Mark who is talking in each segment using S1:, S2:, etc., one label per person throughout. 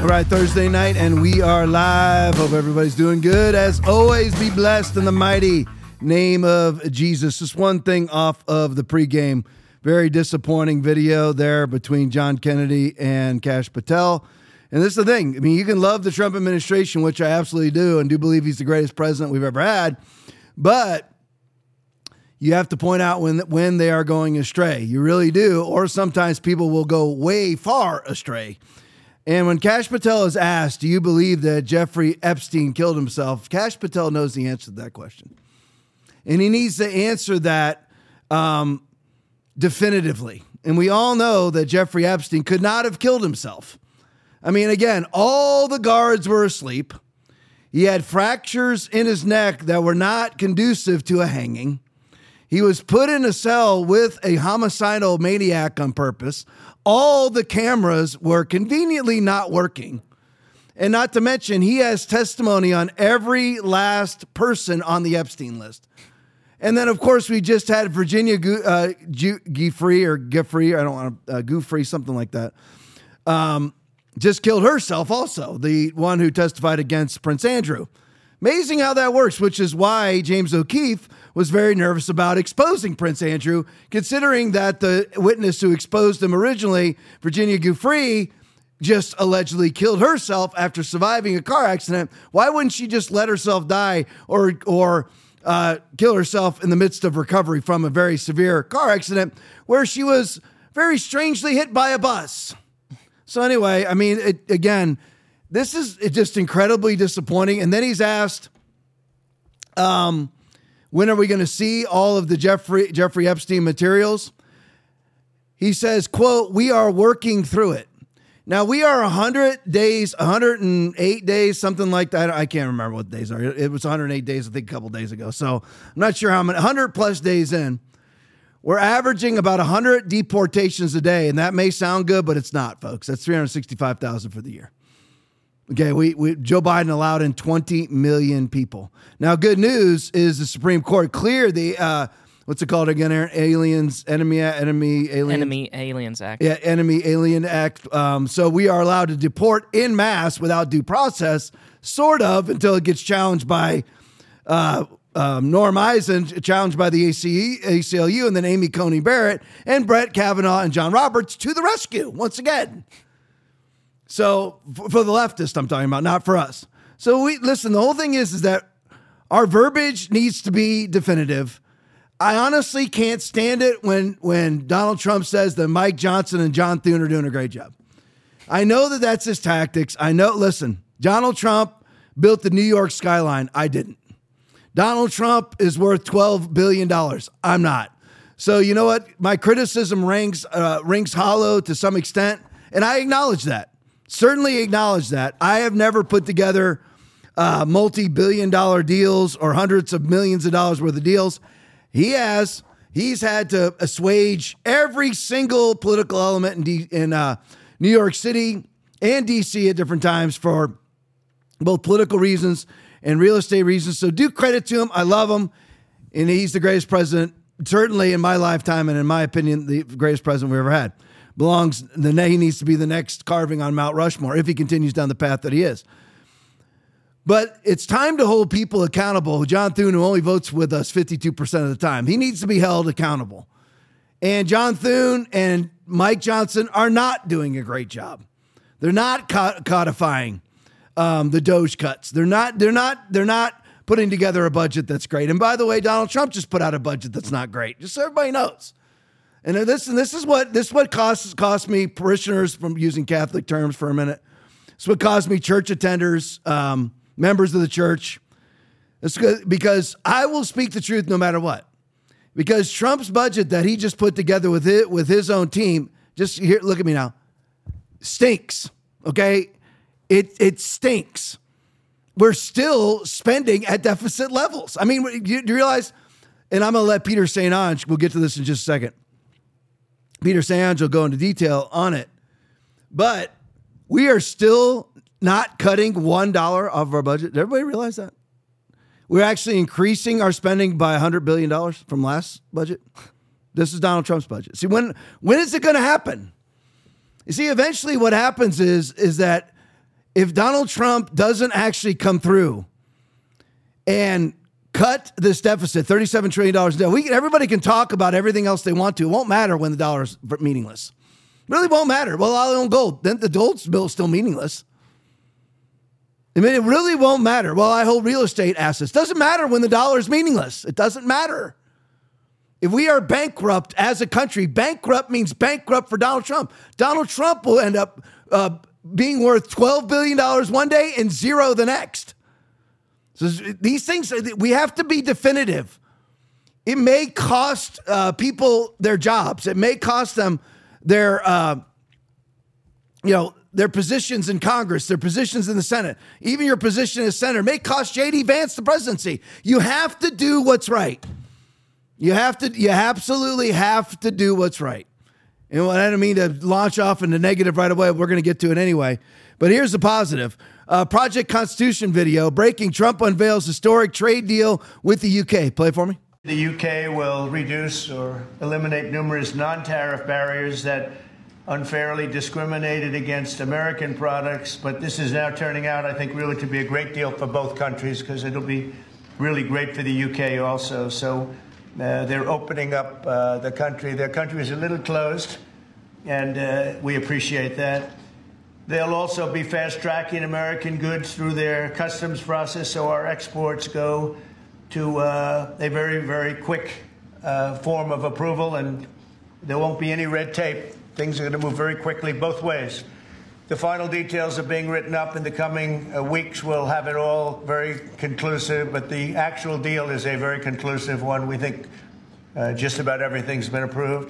S1: All right, Thursday night, and we are live. Hope everybody's doing good. As always, be blessed in the mighty name of Jesus. Just one thing off of the pregame. Very disappointing video there between John Kennedy and Kash Patel. And this is the thing. I mean, you can love the Trump administration, which I absolutely do, and do believe he's the greatest president we've ever had. But you have to point out when they are going astray. You really do. Or sometimes people will go way far astray. And when Kash Patel is asked, do you believe that Jeffrey Epstein killed himself? Kash Patel knows the answer to that question. And he needs to answer that definitively. And we all know that Jeffrey Epstein could not have killed himself. I mean, again, all the guards were asleep. He had fractures in his neck that were not conducive to a hanging. He was put in a cell with a homicidal maniac on purpose. All the cameras were conveniently not working. And not to mention, he has testimony on every last person on the Epstein list. And then, of course, we just had Virginia Giuffre, I don't want to, Giuffre, something like that, just killed herself also, the one who testified against Prince Andrew. Amazing how that works, which is why James O'Keefe was very nervous about exposing Prince Andrew, considering that the witness who exposed him originally, Virginia Giuffre, just allegedly killed herself after surviving a car accident. Why wouldn't she just let herself die or kill herself in the midst of recovery from a very severe car accident where she was very strangely hit by a bus? So anyway, I mean, this is just incredibly disappointing. And then he's asked, when are we going to see all of the Jeffrey Epstein materials? He says, quote, we are working through it. Now, we are 108 days, something like that. I can't remember what days are. It was 108 days, I think, a couple days ago. So I'm not sure how many, 100 plus days in. We're averaging about 100 deportations a day, and that may sound good, but it's not, folks. That's 365,000 for the year. Okay, Joe Biden allowed in 20 million people. Now, good news is the Supreme Court cleared the, what's it called again, Aaron? Enemy
S2: Aliens Act.
S1: Yeah, Enemy Alien Act. So we are allowed to deport en masse without due process, sort of, until it gets challenged by Norm Eisen, challenged by the ACLU, and then Amy Coney Barrett, and Brett Kavanaugh and John Roberts to the rescue once again. So for the leftists, I'm talking about, not for us. So listen, the whole thing is that our verbiage needs to be definitive. I honestly can't stand it when Donald Trump says that Mike Johnson and John Thune are doing a great job. I know that that's his tactics. I know, listen, Donald Trump built the New York skyline. I didn't. Donald Trump is worth $12 billion. I'm not. So you know what? My criticism rings hollow to some extent, and I acknowledge that. Certainly acknowledge that. I have never put together multi-billion-dollar deals or hundreds of millions of dollars worth of deals. He has. He's had to assuage every single political element in New York City and D.C. at different times for both political reasons and real estate reasons. So do credit to him. I love him. And he's the greatest president, certainly in my lifetime, and in my opinion, the greatest president we ever had. He needs to be the next carving on Mount Rushmore if he continues down the path that he is. But it's time to hold people accountable. John Thune, who only votes with us 52% of the time, he needs to be held accountable. And John Thune and Mike Johnson are not doing a great job. They're not codifying the Doge cuts. They're not putting together a budget that's great. And by the way, Donald Trump just put out a budget that's not great, just so everybody knows. And this is what cost me parishioners, from using Catholic terms for a minute. It's what cost me church attenders, members of the church. It's good because I will speak the truth no matter what. Because Trump's budget that he just put together with his own team, just here, look at me now, stinks. Okay, it stinks. We're still spending at deficit levels. I mean, do you realize? And I'm going to let Peter St. Onge, we'll get to this in just a second. Peter St. Onge will go into detail on it. But we are still not cutting $1 off of our budget. Did everybody realize that? We're actually increasing our spending by $100 billion from last budget. This is Donald Trump's budget. See, when is it going to happen? You see, eventually what happens is that if Donald Trump doesn't actually come through and cut this deficit, $37 trillion in debt, everybody can talk about everything else they want to. It won't matter when the dollar is meaningless. It really won't matter. Well, I'll own gold. Then the gold bill is still meaningless. I mean, it really won't matter. Well, I hold real estate assets. Doesn't matter when the dollar is meaningless. It doesn't matter. If we are bankrupt as a country, bankrupt means bankrupt for Donald Trump. Donald Trump will end up being worth $12 billion one day and zero the next. So these things, we have to be definitive. It may cost people their jobs. It may cost them their positions in Congress, their positions in the Senate, even your position as senator. It may cost J.D. Vance the presidency. You have to do what's right. You absolutely have to do what's right. And I don't mean to launch off into negative right away. We're going to get to it anyway. But here's the positive. Project Constitution video breaking Trump unveils historic trade deal with the UK. Play for me.
S3: The UK will reduce or eliminate numerous non-tariff barriers that unfairly discriminated against American products. But this is now turning out, I think, really to be a great deal for both countries because it'll be really great for the UK also. So they're opening up the country. Their country is a little closed, and we appreciate that. They'll also be fast-tracking American goods through their customs process, so our exports go to a very, very quick form of approval, and there won't be any red tape. Things are going to move very quickly both ways. The final details are being written up in the coming weeks. We'll have it all very conclusive, but the actual deal is a very conclusive one. We think just about everything's been approved.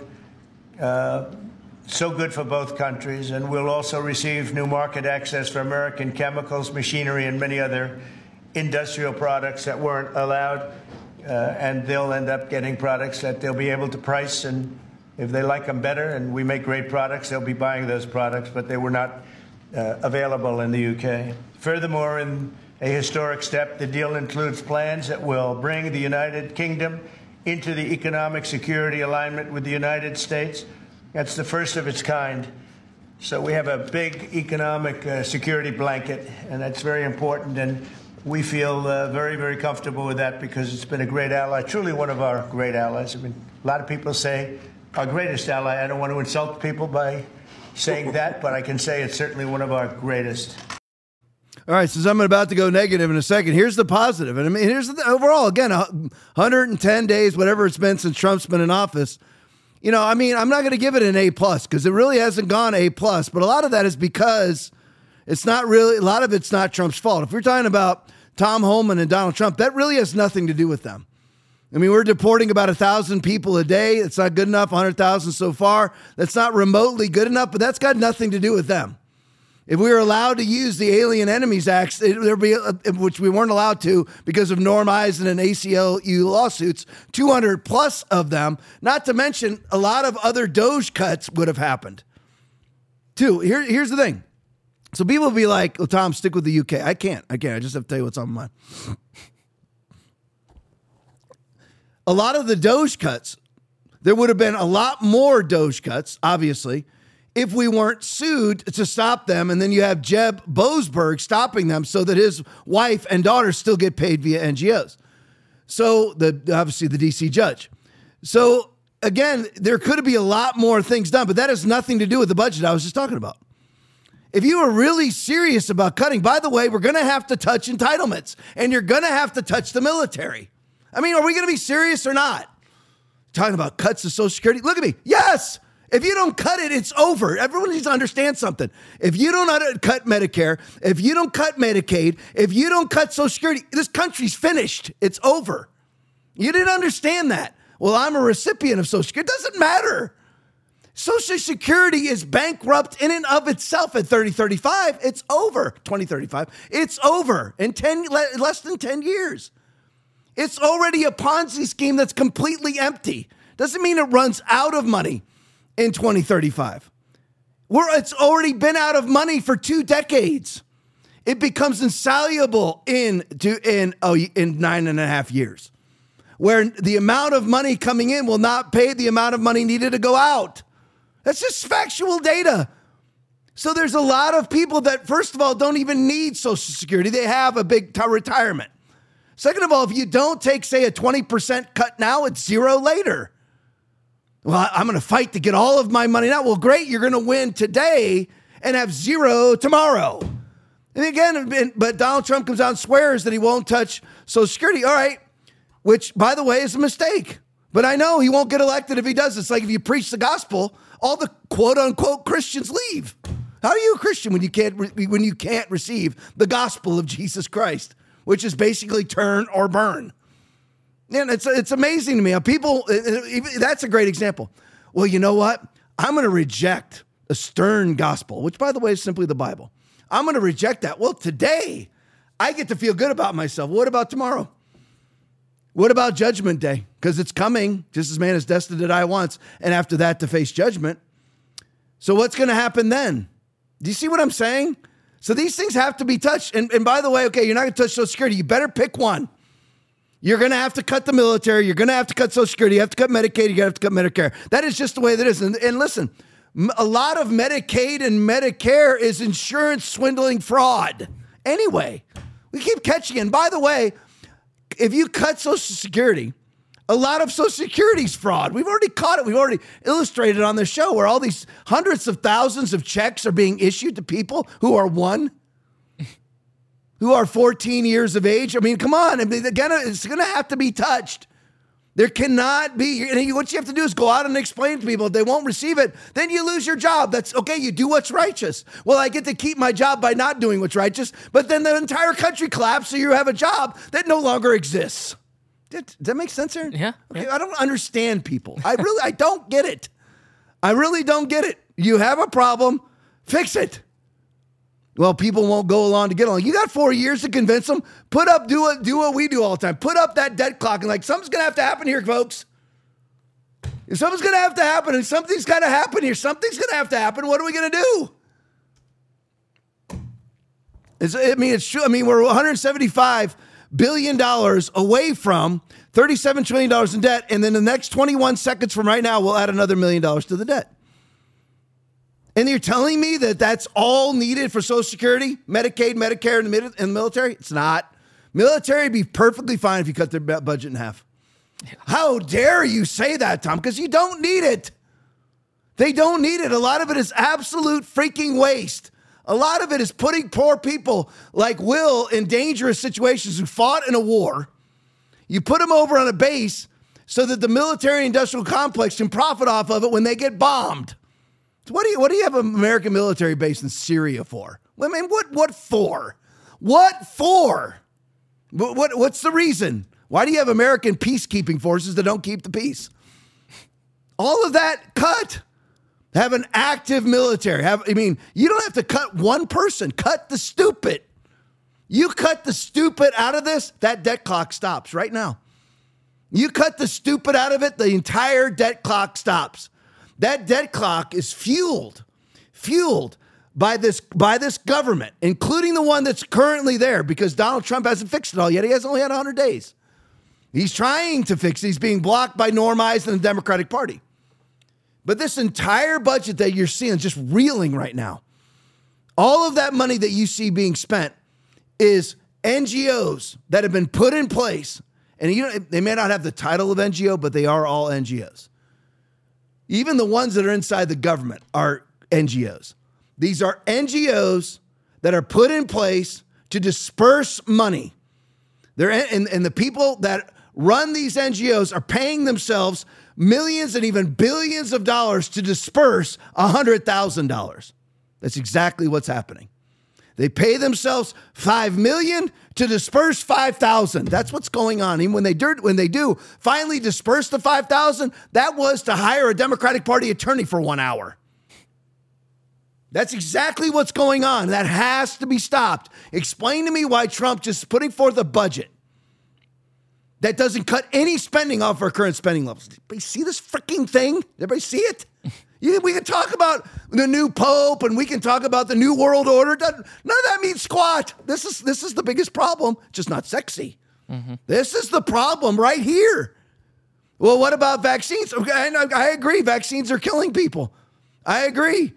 S3: So good for both countries, and we'll also receive new market access for American chemicals, machinery, and many other industrial products that weren't allowed, and they'll end up getting products that they'll be able to price, and if they like them better and we make great products, they'll be buying those products, but they were not available in the UK. Furthermore, in a historic step, the deal includes plans that will bring the United Kingdom into the economic security alignment with the United States. That's the first of its kind. So we have a big economic security blanket, and that's very important. And we feel very, very comfortable with that because it's been a great ally, truly one of our great allies. I mean, a lot of people say our greatest ally. I don't want to insult people by saying that, but I can say it's certainly one of our greatest.
S1: All right, since I'm about to go negative in a second, here's the positive. And I mean, here's the overall, again, 110 days, whatever it's been since Trump's been in office. You know, I mean, I'm not going to give it an A+ because it really hasn't gone A+, but a lot of that is because it's not really, a lot of it's not Trump's fault. If we're talking about Tom Homan and Donald Trump, that really has nothing to do with them. I mean, we're deporting about 1,000 people a day. It's not good enough, 100,000 so far. That's not remotely good enough, but that's got nothing to do with them. If we were allowed to use the Alien Enemies Act, there'd be, which we weren't allowed to because of Norm Eisen and ACLU lawsuits, 200 plus of them, not to mention a lot of other Doge cuts would have happened. Two, here's the thing. So people will be like, well, Tom, stick with the UK. I can't. I just have to tell you what's on my mind. A lot of the Doge cuts, there would have been a lot more Doge cuts, obviously, if we weren't sued to stop them. And then you have Jeb Boasberg stopping them so that his wife and daughter still get paid via NGOs. So obviously the DC judge. So again, there could be a lot more things done, but that has nothing to do with the budget I was just talking about. If you are really serious about cutting, by the way, we're going to have to touch entitlements and you're going to have to touch the military. I mean, are we going to be serious or not? Talking about cuts to Social Security. Look at me. Yes. If you don't cut it, it's over. Everyone needs to understand something. If you don't cut Medicare, if you don't cut Medicaid, if you don't cut Social Security, this country's finished. It's over. You didn't understand that. Well, I'm a recipient of Social Security. It doesn't matter. Social Security is bankrupt in and of itself at 3035. It's over. 2035. It's over in less than 10 years. It's already a Ponzi scheme that's completely empty. Doesn't mean it runs out of money in 2035. It's already been out of money for 2 decades. It becomes insoluble in 9.5 years, where the amount of money coming in will not pay the amount of money needed to go out. That's just factual data. So there's a lot of people that, first of all, don't even need Social Security. They have a big retirement. Second of all, if you don't take, say, a 20% cut now, it's zero later. Well, I'm going to fight to get all of my money now. Well, great. You're going to win today and have zero tomorrow. And again, but Donald Trump comes out and swears that he won't touch Social Security. All right. Which, by the way, is a mistake. But I know he won't get elected if he does. It's like if you preach the gospel, all the quote unquote Christians leave. How are you a Christian when you can't receive the gospel of Jesus Christ, which is basically turn or burn? And it's amazing to me how people, that's a great example. Well, you know what? I'm going to reject a stern gospel, which, by the way, is simply the Bible. I'm going to reject that. Well, today, I get to feel good about myself. What about tomorrow? What about Judgment Day? Because it's coming, just as man is destined to die once, and after that to face judgment. So what's going to happen then? Do you see what I'm saying? So these things have to be touched. And by the way, okay, you're not going to touch Social Security. You better pick one. You're going to have to cut the military. You're going to have to cut Social Security. You have to cut Medicaid. You have to cut Medicare. That is just the way that is. And listen, a lot of Medicaid and Medicare is insurance swindling fraud. Anyway, we keep catching it. And by the way, if you cut Social Security, a lot of Social Security's fraud. We've already caught it. We've already illustrated on the show where all these hundreds of thousands of checks are being issued to people who are who are 14 years of age. I mean, come on. I mean, again, it's going to have to be touched. There cannot be. What you have to do is go out and explain to people. If they won't receive it, then you lose your job. That's okay. You do what's righteous. Well, I get to keep my job by not doing what's righteous, but then the entire country collapses, so you have a job that no longer exists. Does that make sense, Aaron?
S2: Yeah.
S1: Okay,
S2: Yeah.
S1: I don't understand people. I don't get it. I really don't get it. You have a problem, fix it. Well, people won't go along to get along. You got 4 years to convince them. Do what we do all the time. Put up that debt clock and something's going to have to happen here, folks. If something's going to have to happen and something's got to happen here, something's going to have to happen. What are we going to do? It's true. I mean, we're $175 billion away from $37 trillion in debt. And then the next 21 seconds from right now, we'll add another $1 million to the debt. And you're telling me that that's all needed for Social Security, Medicaid, Medicare, and the military? It's not. Military would be perfectly fine if you cut their budget in half. Yeah. How dare you say that, Tom? Because you don't need it. They don't need it. A lot of it is absolute freaking waste. A lot of it is putting poor people like Will in dangerous situations who fought in a war. You put them over on a base so that the military-industrial complex can profit off of it when they get bombed. What do you have an American military base in Syria for? I mean, what for? What for? What's the reason? Why do you have American peacekeeping forces that don't keep the peace? All of that cut. Have an active military. You don't have to cut one person. Cut the stupid. You cut the stupid out of this, that debt clock stops right now. You cut the stupid out of it, the entire debt clock stops. That debt clock is fueled by this government, including the one that's currently there, because Donald Trump hasn't fixed it all yet. He has only had 100 days. He's trying to fix it. He's being blocked by Norm Eisen and the Democratic Party. But this entire budget that you're seeing is just reeling right now. All of that money that you see being spent is NGOs that have been put in place. And they may not have the title of NGO, but they are all NGOs. Even the ones that are inside the government are NGOs. These are NGOs that are put in place to disperse money. And the people that run these NGOs are paying themselves millions and even billions of dollars to disperse $100,000. That's exactly what's happening. They pay themselves $5 million to disperse $5,000. That's what's going on. Even when they do finally disperse the $5,000, that was to hire a Democratic Party attorney for 1 hour. That's exactly what's going on. That has to be stopped. Explain to me why Trump just putting forth a budget that doesn't cut any spending off our current spending levels. Everybody see this freaking thing? Everybody see it? We can talk about the new pope and we can talk about the new world order. None of that means squat. This is the biggest problem. Just not sexy. Mm-hmm. This is the problem right here. Well, what about vaccines? Okay, I agree. Vaccines are killing people. I agree.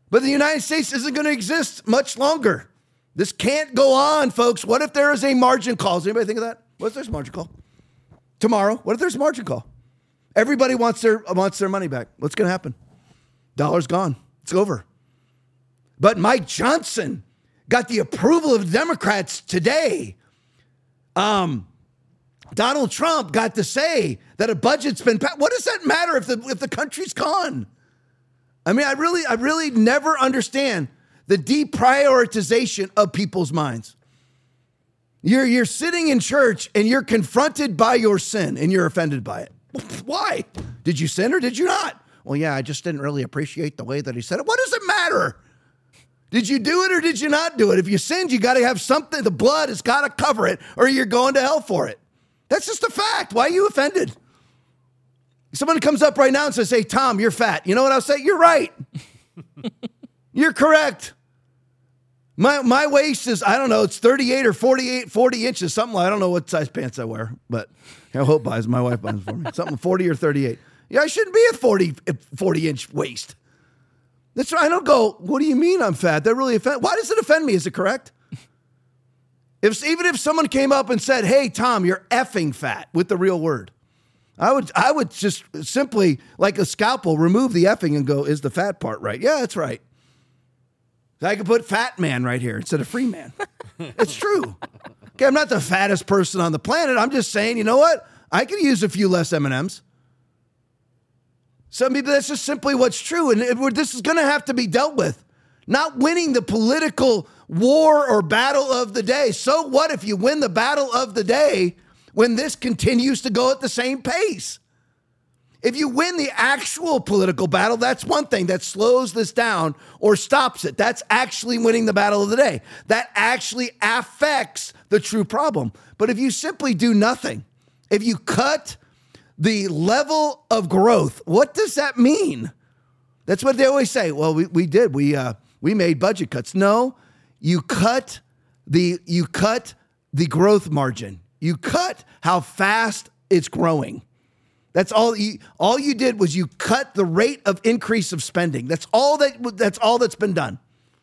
S1: But the United States isn't going to exist much longer. This can't go on, folks. What if there is a margin call? Does anybody think of that? What if there's a margin call? Tomorrow, what if there's a margin call? Everybody wants their money back. What's going to happen? Dollar's gone. It's over. But Mike Johnson got the approval of the Democrats today. Donald Trump got to say that a budget's been passed. What does that matter if the country's gone? I mean, I really never understand the deprioritization of people's minds. You're sitting in church and you're confronted by your sin and you're offended by it. Why? Did you sin or did you not? Well, yeah, I just didn't really appreciate the way that he said it. What does it matter? Did you do it or did you not do it? If you sinned, you got to have something. The blood has got to cover it or you're going to hell for it. That's just a fact. Why are you offended? Someone comes up right now and says, hey, Tom, you're fat. You know what I'll say? You're right. You're correct. My waist is, I don't know, it's 38 or 40 inches, something like, I don't know what size pants I wear, but I hope buys, my wife buys for me. Something 40 or 38. Yeah, I shouldn't be a 40-inch waist. That's right. I don't go, what do you mean I'm fat? That really offends. Why does it offend me? Is it correct? Even if someone came up and said, hey, Tom, you're effing fat with the real word, I would just simply, like a scalpel, remove the effing and go, is the fat part right? Yeah, that's right. I could put fat man right here instead of free man. It's true. Okay, I'm not the fattest person on the planet. I'm just saying, you know what? I could use a few less M&Ms. So maybe that's just simply what's true. And this is going to have to be dealt with. Not winning the political war or battle of the day. So what if you win the battle of the day when this continues to go at the same pace? If you win the actual political battle, that's one thing that slows this down or stops it. That's actually winning the battle of the day. That actually affects the true problem. But if you simply do nothing, if you cut the level of growth, what does that mean? That's what they always say. Well, we did. We made budget cuts. No, you cut the growth margin. You cut how fast it's growing. That's all you did was you cut the rate of increase of spending. That's all that's been done.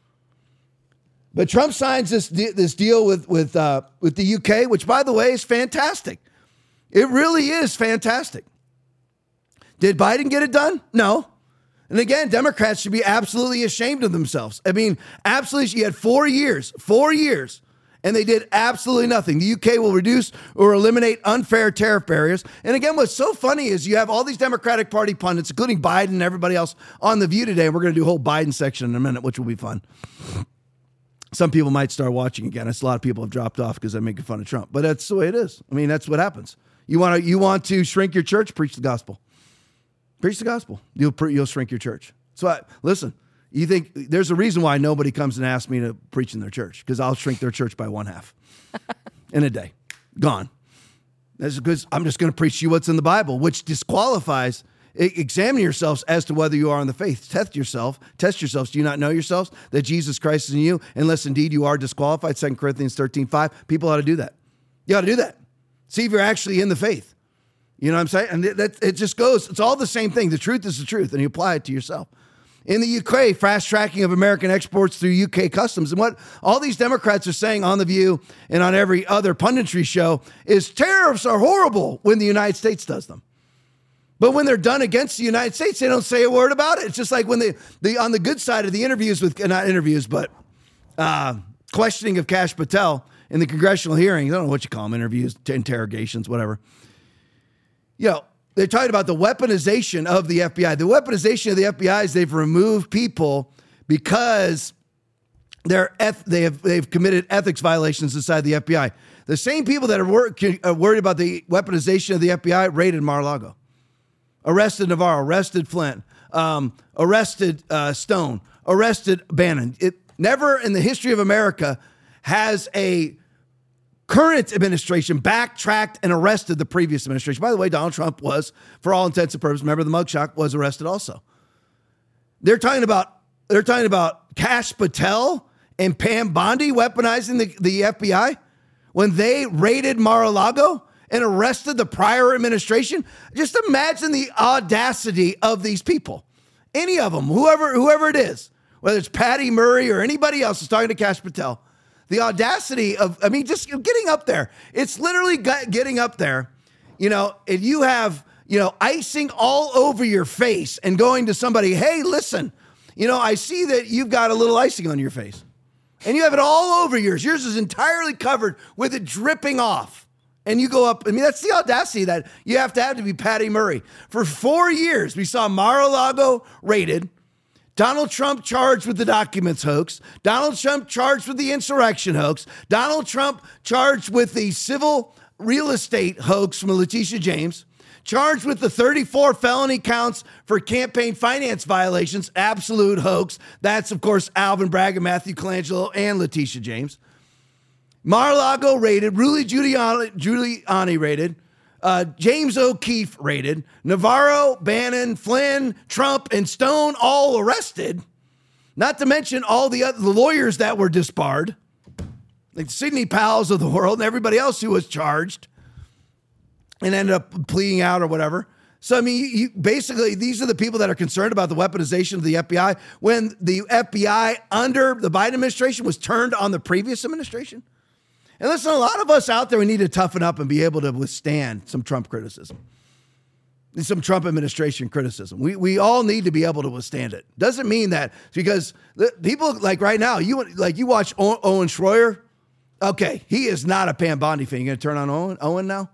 S1: But Trump signs this deal with the UK, which, by the way, is fantastic. It really is fantastic. Did Biden get it done? No. And again, Democrats should be absolutely ashamed of themselves. I mean, absolutely. You had 4 years, and they did absolutely nothing. The UK will reduce or eliminate unfair tariff barriers. And again, what's so funny is you have all these Democratic Party pundits, including Biden and everybody else, on The View today. And we're going to do a whole Biden section in a minute, which will be fun. Some people might start watching again. A lot of people have dropped off because I'm making fun of Trump. But that's the way it is. I mean, that's what happens. You want to shrink your church? Preach the gospel. Preach the gospel. You'll shrink your church. So listen. You think there's a reason why nobody comes and asks me to preach in their church, because I'll shrink their church by 1/2 in a day. Gone. That's because I'm just going to preach to you what's in the Bible, which disqualifies. Examine yourselves as to whether you are in the faith. Test yourselves. Do you not know yourselves that Jesus Christ is in you, unless indeed you are disqualified? 2 Corinthians 13:5. People ought to do that. You ought to do that. See if you're actually in the faith. You know what I'm saying? And it just goes. It's all the same thing. The truth is the truth, and you apply it to yourself. In the UK, fast tracking of American exports through UK customs. And what all these Democrats are saying on The View and on every other punditry show is tariffs are horrible when the United States does them. But when they're done against the United States, they don't say a word about it. It's just like when they on the good side of the interviews with, not interviews, but questioning of Kash Patel in the congressional hearings. I don't know what you call them, interviews, interrogations, whatever. You know, they're talking about the weaponization of the FBI. The weaponization of the FBI is they've removed people because they've committed ethics violations inside the FBI. The same people that are worried about the weaponization of the FBI raided Mar-a-Lago, arrested Navarro, arrested Flint, arrested Stone, arrested Bannon. It never in the history of America has a current administration backtracked and arrested the previous administration. By the way, Donald Trump was, for all intents and purposes, remember the mugshot, was arrested also. They're talking about Kash Patel and Pam Bondi weaponizing the FBI when they raided Mar-a-Lago and arrested the prior administration. Just imagine the audacity of these people. Any of them, whoever it is. whether it's Patty Murray or anybody else is talking to Kash Patel, the audacity of, just getting up there. It's literally getting up there, and you have, icing all over your face and going to somebody, hey, listen, I see that you've got a little icing on your face and you have it all over yours. Yours is entirely covered with it dripping off. And you go up, that's the audacity that you have to be Patty Murray. For 4 years, we saw Mar-a-Lago raided, Donald Trump charged with the documents hoax, Donald Trump charged with the insurrection hoax, Donald Trump charged with the civil real estate hoax from Letitia James, charged with the 34 felony counts for campaign finance violations, absolute hoax. That's, of course, Alvin Bragg and Matthew Colangelo and Letitia James. Mar-a-Lago raided, Rudy Giuliani raided, James O'Keefe raided, Navarro, Bannon, Flynn, Trump, and Stone all arrested. Not to mention all the lawyers that were disbarred, like Sidney Powell's of the world and everybody else who was charged and ended up pleading out or whatever. So, basically, these are the people that are concerned about the weaponization of the FBI when the FBI under the Biden administration was turned on the previous administration. And listen, a lot of us out there, we need to toughen up and be able to withstand some Trump criticism, some Trump administration criticism. We all need to be able to withstand it. Doesn't mean that because people like right now, you watch Owen Schroyer. Okay, he is not a Pam Bondi fan. You going to turn on Owen now?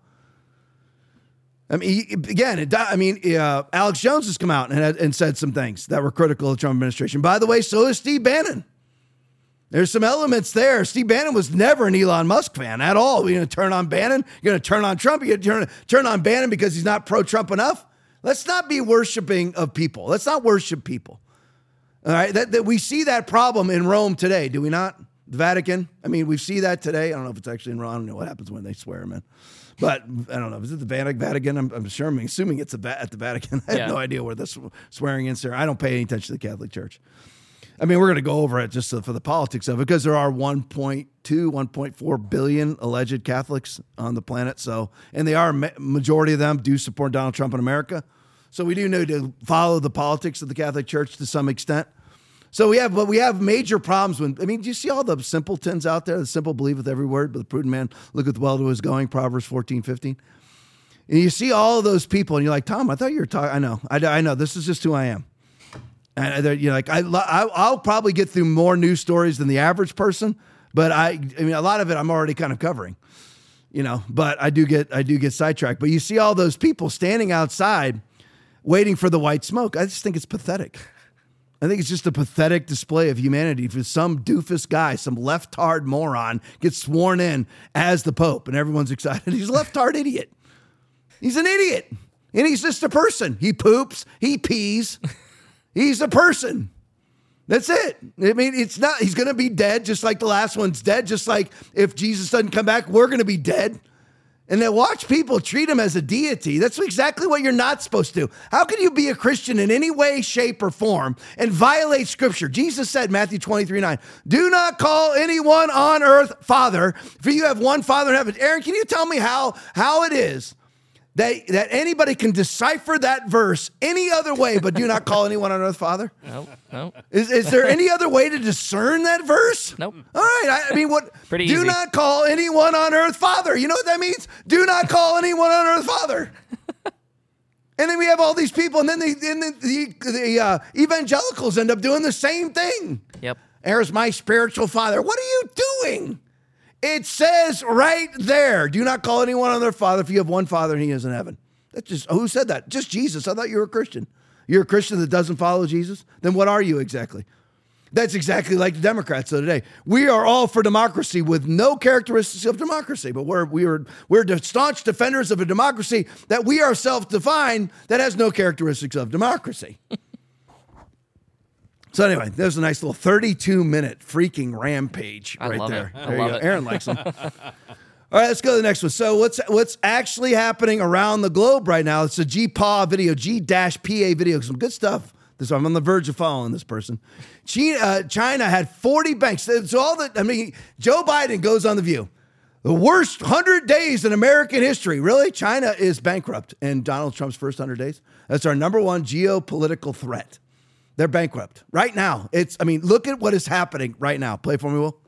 S1: Alex Jones has come out and said some things that were critical of the Trump administration. By the way, so is Steve Bannon. There's some elements there. Steve Bannon was never an Elon Musk fan at all. You're going to turn on Bannon? You're going to turn on Trump? You're going to turn on Bannon because he's not pro-Trump enough? Let's not be worshiping of people. Let's not worship people. All right? That we see that problem in Rome today, do we not? The Vatican? We see that today. I don't know if it's actually in Rome. I don't know what happens when they swear him in. But I don't know. Is it the Vatican? I'm sure. I'm assuming it's at the Vatican. I have no idea where this swearing in there. I don't pay any attention to the Catholic Church. We're going to go over it just for the politics of it because there are 1.2, 1.4 billion alleged Catholics on the planet. So, and they are majority of them do support Donald Trump in America. So we do need to follow the politics of the Catholic Church to some extent. So we have major problems when, do you see all the simpletons out there? The simple believe with every word, but the prudent man looketh well to his going, Proverbs 14:15. And you see all of those people and you're like, Tom, I thought you were talking. I know. This is just who I am. And you're like, I'll probably get through more news stories than the average person, but a lot of it I'm already kind of covering, but I do get sidetracked. But you see all those people standing outside waiting for the white smoke. I just think it's pathetic. I think it's just a pathetic display of humanity for some doofus guy, some leftard moron gets sworn in as the Pope and everyone's excited. He's a leftard idiot. He's an idiot. And he's just a person. He poops, he pees. He's a person. That's it. It's not, he's going to be dead just like the last one's dead. Just like if Jesus doesn't come back, we're going to be dead. And then watch people treat him as a deity. That's exactly what you're not supposed to do. How can you be a Christian in any way, shape, or form and violate scripture? Jesus said, Matthew 23:9, do not call anyone on earth father, for you have one Father in heaven. Aaron, can you tell me how it is that anybody can decipher that verse any other way, but do not call anyone on earth father?
S2: No.
S1: Is there any other way to discern that verse?
S2: Nope.
S1: All right. What?
S2: Pretty
S1: do
S2: easy.
S1: not call anyone on earth father. You know what that means? Do not call anyone on earth father. And then we have all these people, and then the evangelicals end up doing the same thing.
S2: Yep.
S1: There's my spiritual father. What are you doing? It says right there, do not call anyone on their father if you have one Father and he is in heaven. That's just, who said that? Just Jesus. I thought you were a Christian. You're a Christian that doesn't follow Jesus? Then what are you exactly? That's exactly like the Democrats of today. We are all for democracy with no characteristics of democracy, but we're staunch defenders of a democracy that we ourselves define that has no characteristics of democracy. So anyway, there's a nice little 32-minute freaking rampage right there.
S2: I love it.
S1: Aaron likes them. All right, let's go to the next one. So what's actually happening around the globe right now? It's a GPA video, G-PA video. Some good stuff. I'm on the verge of following this person. China had 40 banks. So Joe Biden goes on The View. The worst 100 days in American history. Really? China is bankrupt in Donald Trump's first 100 days? That's our number one geopolitical threat. They're bankrupt right now. Look at what is happening right now. Play for me, Will.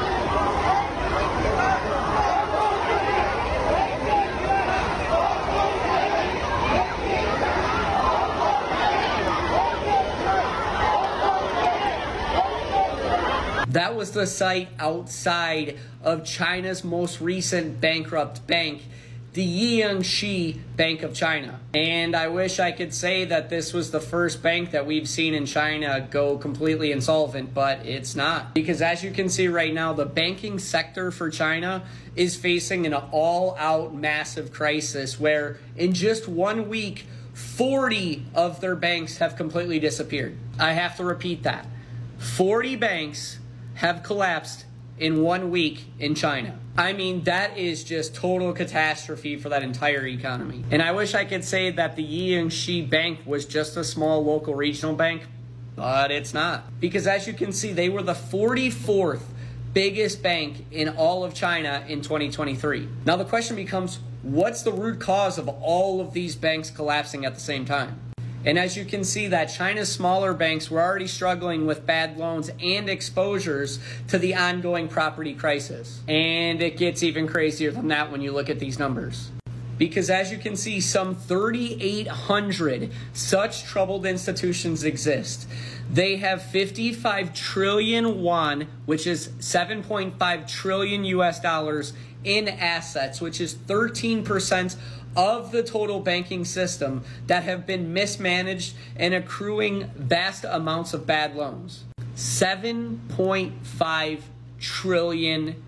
S4: That was the site outside of China's most recent bankrupt bank, the Jiangxi Bank of China. And I wish I could say that this was the first bank that we've seen in China go completely insolvent, but it's not. Because as you can see right now, the banking sector for China is facing an all-out massive crisis where in just 1 week, 40 of their banks have completely disappeared. I have to repeat that. 40 banks have collapsed in 1 week in China. I mean, that is just total catastrophe for that entire economy. And I wish I could say that the Jiangxi Bank was just a small local regional bank, but it's not. Because as you can see, they were the 44th biggest bank in all of China in 2023. Now the question becomes, what's the root cause of all of these banks collapsing at the same time? And as you can see, that China's smaller banks were already struggling with bad loans and exposures to the ongoing property crisis. And it gets even crazier than that when you look at these numbers. Because as you can see, some 3,800 such troubled institutions exist. They have 55 trillion won, which is 7.5 trillion US dollars in assets, which is 13% of the total banking system that have been mismanaged and accruing vast amounts of bad loans. $7.5 trillion.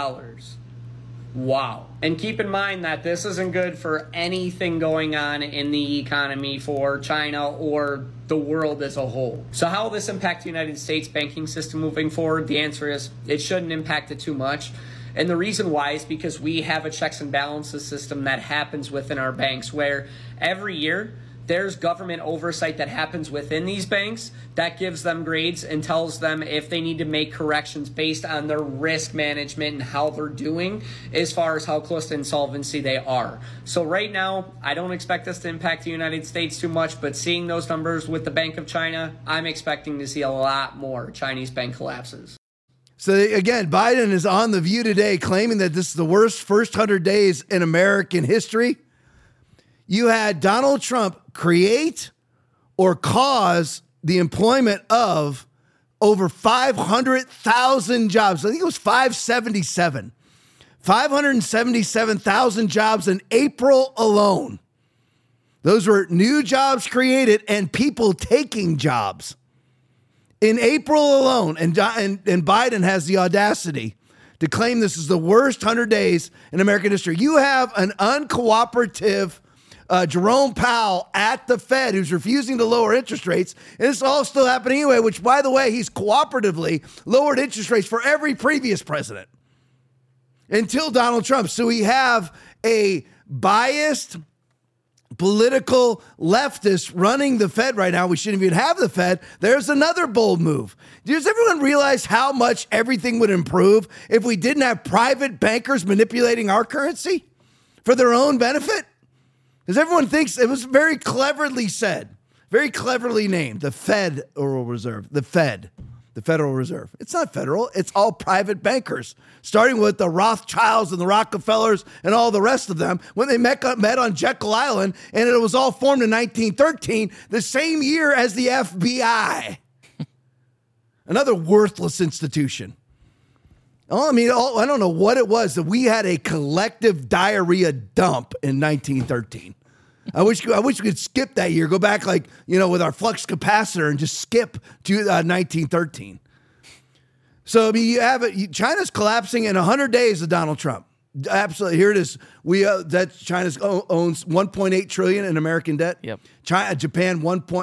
S4: Wow. And keep in mind that this isn't good for anything going on in the economy for China or the world as a whole. So how will this impact the United States banking system moving forward? The answer is it shouldn't impact it too much. And the reason why is because we have a checks and balances system that happens within our banks where every year there's government oversight that happens within these banks that gives them grades and tells them if they need to make corrections based on their risk management and how they're doing as far as how close to insolvency they are. So right now, I don't expect this to impact the United States too much, but seeing those numbers with the Bank of China, I'm expecting to see a lot more Chinese bank collapses.
S1: So again, Biden is on The View today claiming that this is the worst first 100 days in American history. You had Donald Trump create or cause the employment of over 500,000 jobs. I think it was 577. 577,000 jobs in April alone. Those were new jobs created and people taking jobs. In April alone, and Biden has the audacity to claim this is the worst 100 days in American history. You have an uncooperative Jerome Powell at the Fed who's refusing to lower interest rates, and it's all still happening anyway, which, by the way, he's cooperatively lowered interest rates for every previous president until Donald Trump. So we have a biased political leftists running the Fed right now. We shouldn't even have the Fed. There's another bold move. Does everyone realize how much everything would improve if we didn't have private bankers manipulating our currency for their own benefit? Because everyone thinks it was very cleverly said, very cleverly named, the Federal Reserve, the Fed. The Federal Reserve. It's not federal. It's all private bankers, starting with the Rothschilds and the Rockefellers and all the rest of them when they met on Jekyll Island, and it was all formed in 1913, the same year as the FBI. Another worthless institution. I don't know what it was that we had a collective diarrhea dump in 1913. I wish we could skip that year, go back with our flux capacitor and just skip to 1913. So you have it. China's collapsing in 100 days of Donald Trump. Absolutely. Here it is. China's owns 1.8 trillion in American debt.
S2: Yep.
S1: Japan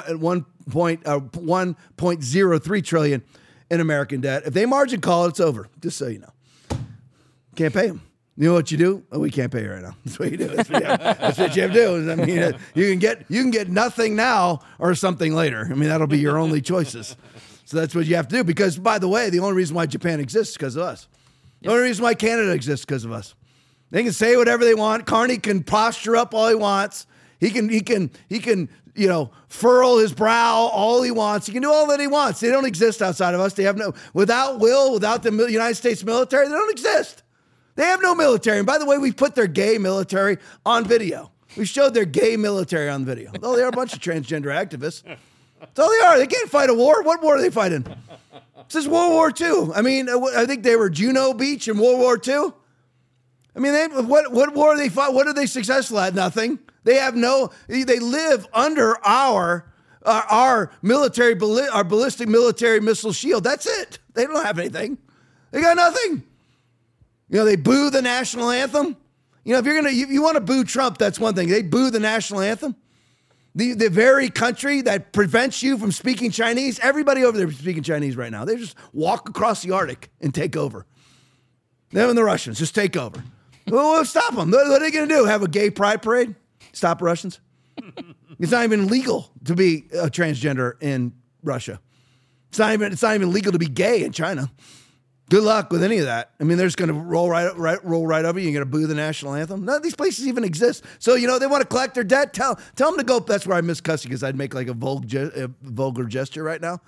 S1: 1.03 trillion in American debt. If they margin call, it's over. Just so you know, can't pay them. You know what you do? Oh, we can't pay you right now. That's what you do. That's what you have to do. I mean, you can get nothing now or something later. I mean, that'll be your only choices. So that's what you have to do. Because, by the way, the only reason why Japan exists is because of us. The only reason why Canada exists is because of us. They can say whatever they want. Carney can posture up all he wants. He can furl his brow all he wants. He can do all that he wants. They don't exist outside of us. They have without the United States military, they don't exist. They have no military. And by the way, we put their gay military on video. We showed their gay military on video. Oh, they are a bunch of transgender activists. That's all they are. They can't fight a war. What war are they fighting? This is World War II. I mean, I think they were Juno Beach in World War II. I mean, what war are they fight? What are they successful at? Nothing. They live under our military, our ballistic military missile shield. That's it. They don't have anything. They got nothing. They boo the national anthem. If you want to boo Trump, that's one thing. They boo the national anthem. The very country that prevents you from speaking Chinese, everybody over there is speaking Chinese right now. They just walk across the Arctic and take over. Them and the Russians just take over. Well, stop them. What are they going to do? Have a gay pride parade? Stop Russians? It's not even legal to be a transgender in Russia. It's not even legal to be gay in China. Good luck with any of that. I mean, they're just going to roll right over you. You're going to boo the national anthem. None of these places even exist. So, they want to collect their debt. Tell them to go. That's where I miss cussing, because I'd make like a vulgar gesture right now.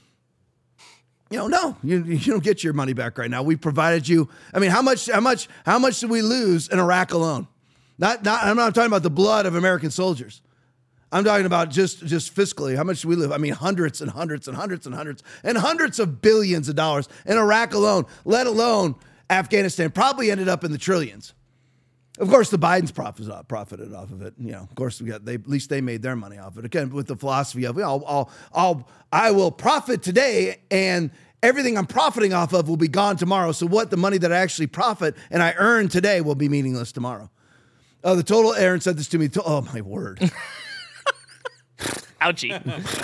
S1: No, you don't get your money back right now. We provided you. I mean, how much did we lose in Iraq alone? I'm not talking about the blood of American soldiers. I'm talking about just fiscally. How much do we live? I mean, hundreds and hundreds and hundreds and hundreds and hundreds of billions of dollars in Iraq alone, let alone Afghanistan, probably ended up in the trillions. Of course, the Bidens profited off of it. Of course, at least they made their money off it. Again, with the philosophy of, I will profit today, and everything I'm profiting off of will be gone tomorrow. So what the money that I actually profit and I earn today will be meaningless tomorrow. The total, Aaron said this to me. Oh, my word.
S2: Ouchie.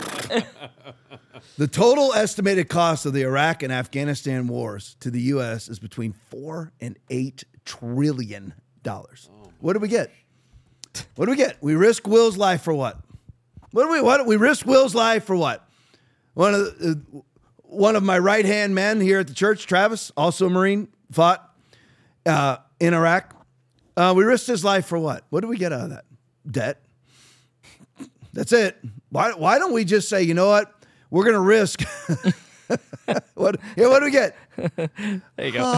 S1: The total estimated cost of the Iraq and Afghanistan wars to the U.S. is between $4 and $8 trillion. What do we get? What do we get? We risk Will's life for what? We risk Will's life for what? One of my right-hand men here at the church, Travis, also a Marine, fought in Iraq. We risked his life for what? What do we get out of that? Debt. That's it. Why don't we just say, you know what? We're going to risk. What do we get?
S2: There you go.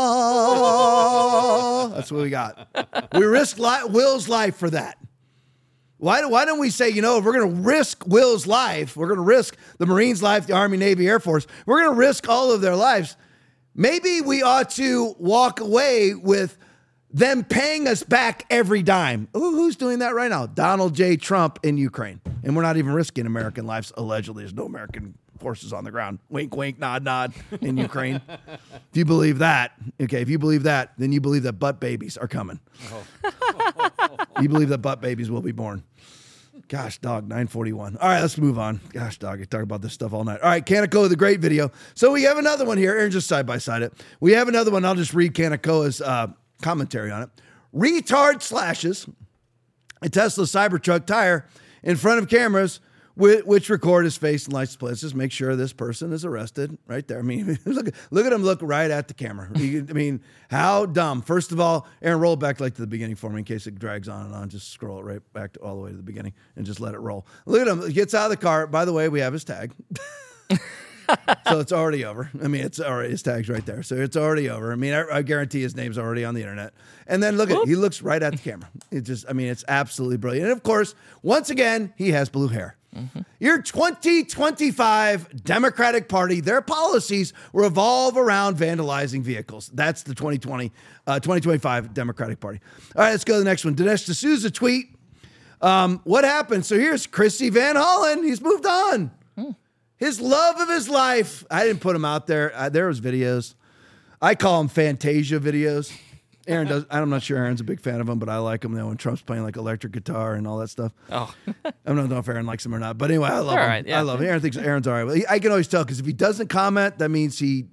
S1: That's what we got. We risked Will's life for that. Why don't we say, if we're going to risk Will's life, we're going to risk the Marines' life, the Army, Navy, Air Force, we're going to risk all of their lives. Maybe we ought to walk away with them paying us back every dime. Who's doing that right now? Donald J. Trump in Ukraine. And we're not even risking American lives. Allegedly, there's no American forces on the ground. Wink, wink, nod, nod in Ukraine. If you believe that, then you believe that butt babies are coming. You believe that butt babies will be born. Gosh, dog, 9:41. All right, let's move on. Gosh, dog, I talk about this stuff all night. All right, Kaneko with a great video. So we have another one here. Aaron, just side by side it. We have another one. I'll just read Kaneko's commentary on it. Retard slashes a Tesla Cybertruck tire in front of cameras which record his face and license plates. Just make sure this person is arrested right there. I mean, look at him look right at the camera. I mean, how dumb. First of all, Aaron, roll back like to the beginning for me in case it drags on and on. Just scroll it right back all the way to the beginning and just let it roll. Look at him. He gets out of the car. By the way, we have his tag. So it's already over. I mean, his tag's right there. So it's already over. I mean, I guarantee his name's already on the internet. And then look at he looks right at the camera. It's absolutely brilliant. And of course, once again, he has blue hair. Mm-hmm. Your 2025 Democratic Party, their policies revolve around vandalizing vehicles. That's the 2025 Democratic Party. All right, let's go to the next one. Dinesh D'Souza tweet. What happened? So here's Chrissy Van Hollen. He's moved on. His love of his life. I didn't put him out there. There was videos. I call them Fantasia videos. Aaron does. I'm not sure Aaron's a big fan of them, but I like them. When Trump's playing like electric guitar and all that stuff. Oh, I don't know if Aaron likes them or not, but anyway, I love him. Right, yeah. I love him. Aaron thinks Aaron's all right. I can always tell because if he doesn't comment, that means he's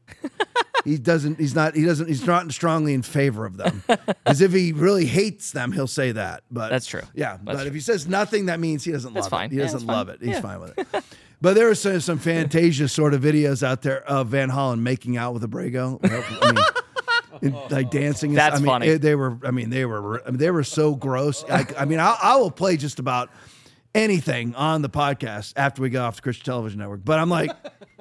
S1: not strongly in favor of them. Because if he really hates them, he'll say that. But
S2: that's true.
S1: Yeah, but if he says nothing, that means he doesn't love it. He doesn't love it. He's fine with it. But there are some Fantasia sort of videos out there of Van Hollen making out with Abrego. like dancing.
S2: That's funny.
S1: They were so gross. I will play just about anything on the podcast after we get off the Christian Television Network. But I'm like,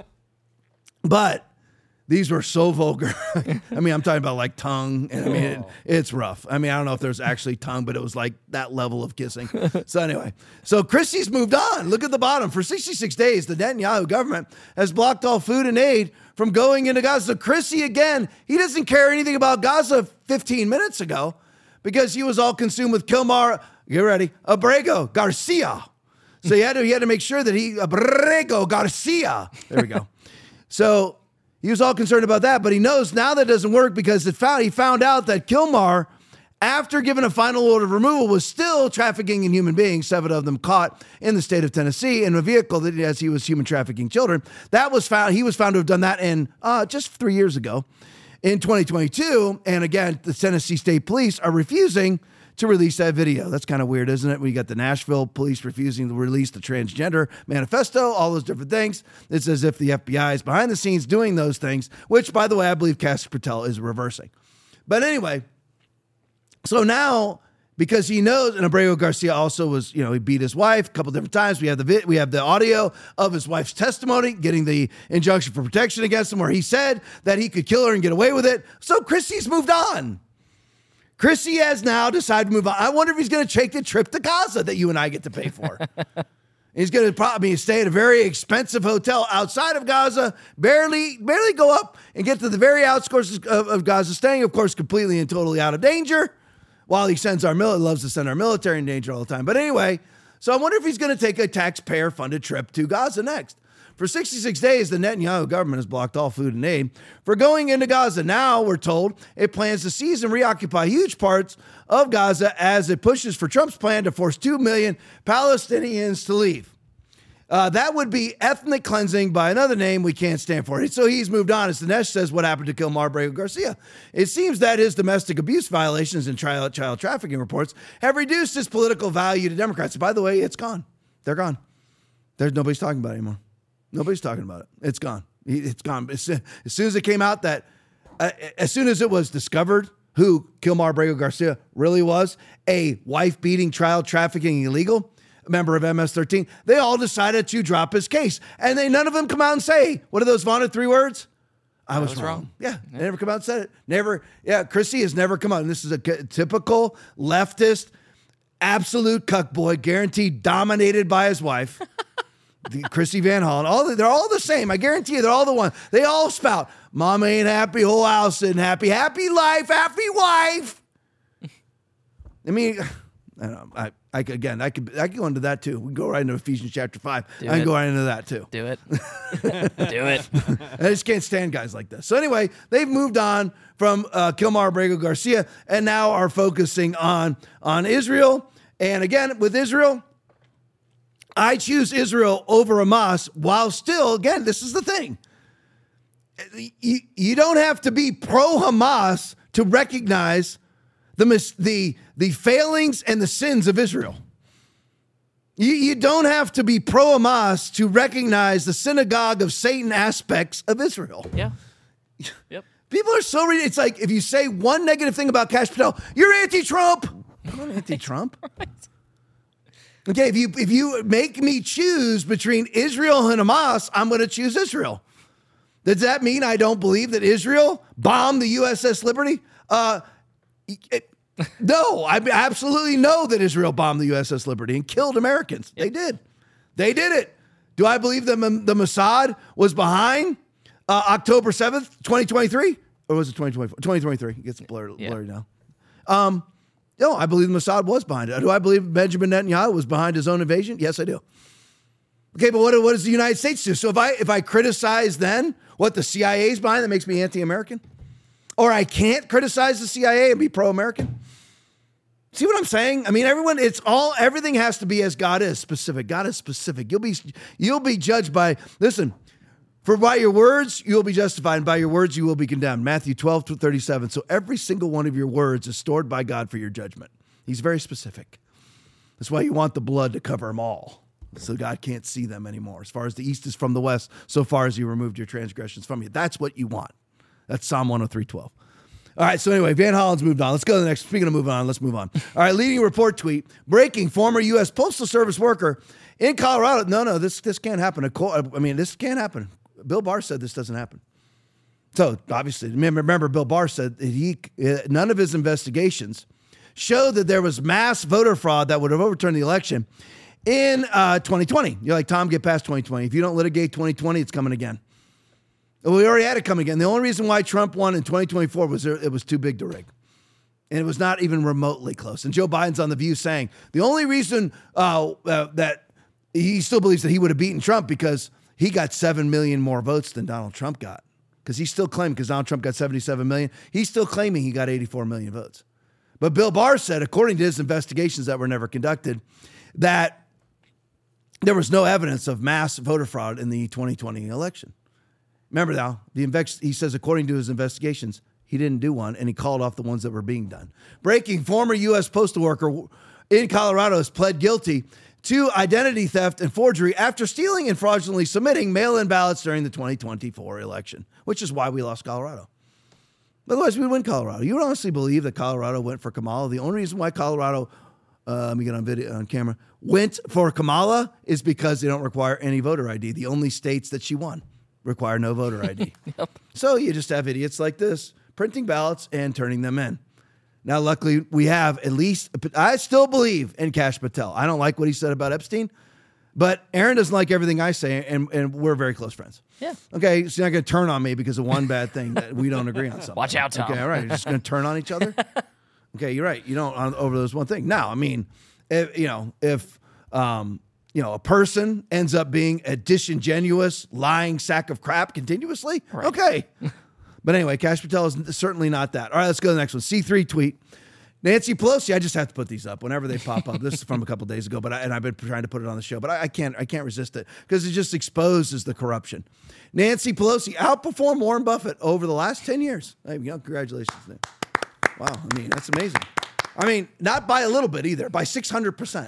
S1: but these were so vulgar. I'm talking about like tongue. And it's rough. I don't know if there's actually tongue, but it was like that level of kissing. So anyway, Christie's moved on. Look at the bottom. For 66 days, the Netanyahu government has blocked all food and aid from going into Gaza. So Christie, again, he doesn't care anything about Gaza 15 minutes ago because he was all consumed with Kilmar, get ready, Abrego Garcia. So he had to make sure that Abrego Garcia. There we go. So he was all concerned about that, but he knows now that doesn't work because he found out that Kilmar, after given a final order of removal, was still trafficking in human beings, 7 of them caught in the state of Tennessee in a vehicle that as he was human trafficking children. He was found to have done that in just 3 years ago in 2022. And again, the Tennessee State Police are refusing to release that video. That's kind of weird, isn't it? We got the Nashville police refusing to release the transgender manifesto, all those different things. It's as if the FBI is behind the scenes doing those things, which, by the way, I believe Castor Patel is reversing. But anyway, so now, because he knows, and Abrego Garcia also was, he beat his wife a couple different times. We have the audio of his wife's testimony, getting the injunction for protection against him, where he said that he could kill her and get away with it. So Christie's moved on. Christie has now decided to move on. I wonder if he's going to take the trip to Gaza that you and I get to pay for. He's going to probably stay at a very expensive hotel outside of Gaza, barely go up and get to the very outskirts of Gaza, staying, of course, completely and totally out of danger, while he loves to send our military in danger all the time. But anyway, so I wonder if he's going to take a taxpayer-funded trip to Gaza next. For 66 days, the Netanyahu government has blocked all food and aid for going into Gaza. Now, we're told, it plans to seize and reoccupy huge parts of Gaza as it pushes for Trump's plan to force 2 million Palestinians to leave. That would be ethnic cleansing by another name we can't stand for. So he's moved on. As Dinesh says, what happened to Kilmar Abrego Garcia? It seems that his domestic abuse violations and child trafficking reports have reduced his political value to Democrats. By the way, it's gone. They're gone. Nobody's talking about it anymore. Nobody's talking about it. It's gone. It's gone. As soon as it came out that, as soon as it was discovered who Kilmar Abrego Garcia really was, a wife-beating, child trafficking illegal member of MS-13, they all decided to drop his case. And none of them come out and say, what are those vaunted 3 words? I was wrong. Yeah, they never come out and said it. Never. Yeah, Christie has never come out. And this is a typical leftist, absolute cuckboy, guaranteed dominated by his wife. Christie Van Hollen, they're all the same. I guarantee you, they're all the one. They all spout, "Mama ain't happy, whole house isn't happy. Happy life, happy wife." I could go into that too. We can go right into Ephesians chapter 5. I can go right into that too.
S2: Do it. Do it.
S1: I just can't stand guys like this. So anyway, they've moved on from Kilmar Abrego Garcia and now are focusing on Israel. And again, with Israel, I choose Israel over Hamas, while still, again, this is the thing. You don't have to be pro-Hamas to recognize the failings and the sins of Israel. You don't have to be pro-Hamas to recognize the synagogue of Satan aspects of Israel.
S2: Yeah. Yep.
S1: People are so it's like if you say one negative thing about Kash Patel, you're anti-Trump. I'm not anti-Trump. Right. Okay, if you make me choose between Israel and Hamas, I'm going to choose Israel. Does that mean I don't believe that Israel bombed the USS Liberty? No, I absolutely know that Israel bombed the USS Liberty and killed Americans. Yep. They did it. Do I believe that the Mossad was behind October 7th, 2023? Or was it 2024? 2023. It gets blurry now. No, I believe the Mossad was behind it. Do I believe Benjamin Netanyahu was behind his own invasion? Yes, I do. Okay, but what does the United States do? So if I criticize then what the CIA is behind, that makes me anti-American? Or I can't criticize the CIA and be pro-American? See what I'm saying? Everything has to be as God is, specific. God is specific. You'll be judged by, listen, for by your words, you will be justified, and by your words, you will be condemned. Matthew 12:37. So every single one of your words is stored by God for your judgment. He's very specific. That's why you want the blood to cover them all, so God can't see them anymore. As far as the east is from the west, so far as you removed your transgressions from you. That's what you want. That's Psalm 103:12. All right, so anyway, Van Hollen's moved on. Let's go to the next. Speaking of moving on, let's move on. All right, leading report tweet. Breaking, former U.S. Postal Service worker in Colorado. No, this can't happen. I mean, this can't happen. Bill Barr said this doesn't happen. So, obviously, remember Bill Barr said that none of his investigations showed that there was mass voter fraud that would have overturned the election in 2020. You're like, Tom, get past 2020. If you don't litigate 2020, it's coming again. We already had it come again. The only reason why Trump won in 2024 was it was too big to rig. And it was not even remotely close. And Joe Biden's on The View saying the only reason that he still believes that he would have beaten Trump because he got 7 million more votes than Donald Trump got. Because he's still claiming, because Donald Trump got 77 million, he's still claiming he got 84 million votes. But Bill Barr said, according to his investigations that were never conducted, that there was no evidence of mass voter fraud in the 2020 election. Remember now, he says, according to his investigations, he didn't do one, and he called off the ones that were being done. Breaking, former U.S. postal worker in Colorado has pled guilty to identity theft and forgery after stealing and fraudulently submitting mail-in ballots during the 2024 election, which is why we lost Colorado. Otherwise, we'd win Colorado. You would honestly believe that Colorado went for Kamala? The only reason why Colorado, let me get on camera, went for Kamala is because they don't require any voter ID. The only states that she won require no voter ID.
S2: Yep.
S1: So you just have idiots like this printing ballots and turning them in. Now, luckily, we have at least, I still believe in Kash Patel. I don't like what he said about Epstein, but Aaron doesn't like everything I say, and we're very close friends.
S2: Yeah.
S1: Okay, so you're not going to turn on me because of one bad thing that we don't agree on something.
S2: Watch out, Tom.
S1: Okay, all right. You're just going to turn on each other? Okay, you're right. You don't over this one thing. Now, I mean, if a person ends up being a disingenuous, lying sack of crap continuously,
S2: right.
S1: Okay. But anyway, Kash Patel is certainly not that. All right, let's go to the next one. C3 tweet. Nancy Pelosi, I just have to put these up whenever they pop up. This is from a couple days ago, and I've been trying to put it on the show, but I can't resist it because it just exposes the corruption. Nancy Pelosi outperformed Warren Buffett over the last 10 years. There you go. Congratulations. Wow, I mean, that's amazing. I mean, not by a little bit either, by 600%.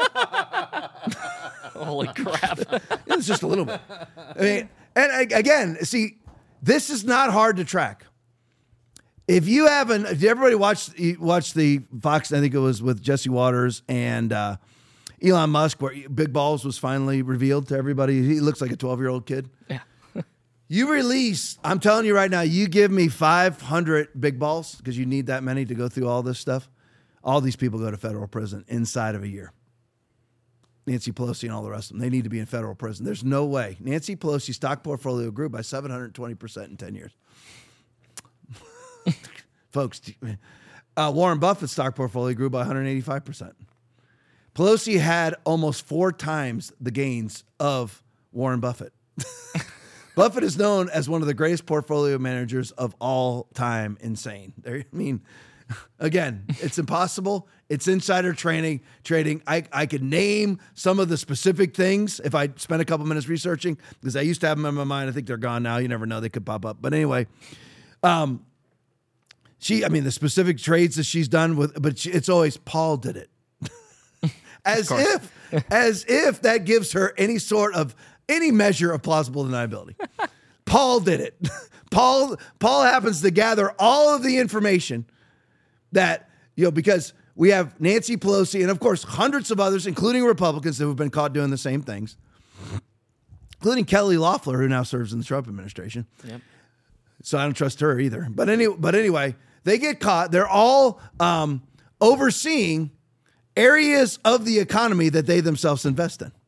S2: Holy crap.
S1: It's just a little bit. I mean, and again, see, this is not hard to track. If you haven't, if everybody watched the Fox, I think it was with Jesse Waters and Elon Musk, where Big Balls was finally revealed to everybody. He looks like a 12-year-old kid.
S2: Yeah.
S1: You release, I'm telling you right now, you give me 500 Big Balls, because you need that many to go through all this stuff. All these people go to federal prison inside of a year. Nancy Pelosi and all the rest of them, they need to be in federal prison. There's no way. Nancy Pelosi's stock portfolio grew by 720% in 10 years. Folks, Warren Buffett's stock portfolio grew by 185%. Pelosi had almost 4 times the gains of Warren Buffett. Buffett is known as one of the greatest portfolio managers of all time. Insane. I mean, again, it's impossible. It's insider trading. I could name some of the specific things if I spent a couple minutes researching, because I used to have them in my mind. I think they're gone now. You never know. They could pop up. But anyway, the specific trades that she's done it's always Paul did it. as if that gives her any measure of plausible deniability. Paul did it. Paul happens to gather all of the information that, because we have Nancy Pelosi and, of course, hundreds of others, including Republicans who have been caught doing the same things, including Kelly Loeffler, who now serves in the Trump administration.
S2: Yep.
S1: So I don't trust her either. But anyway, they get caught. They're all overseeing areas of the economy that they themselves invest in.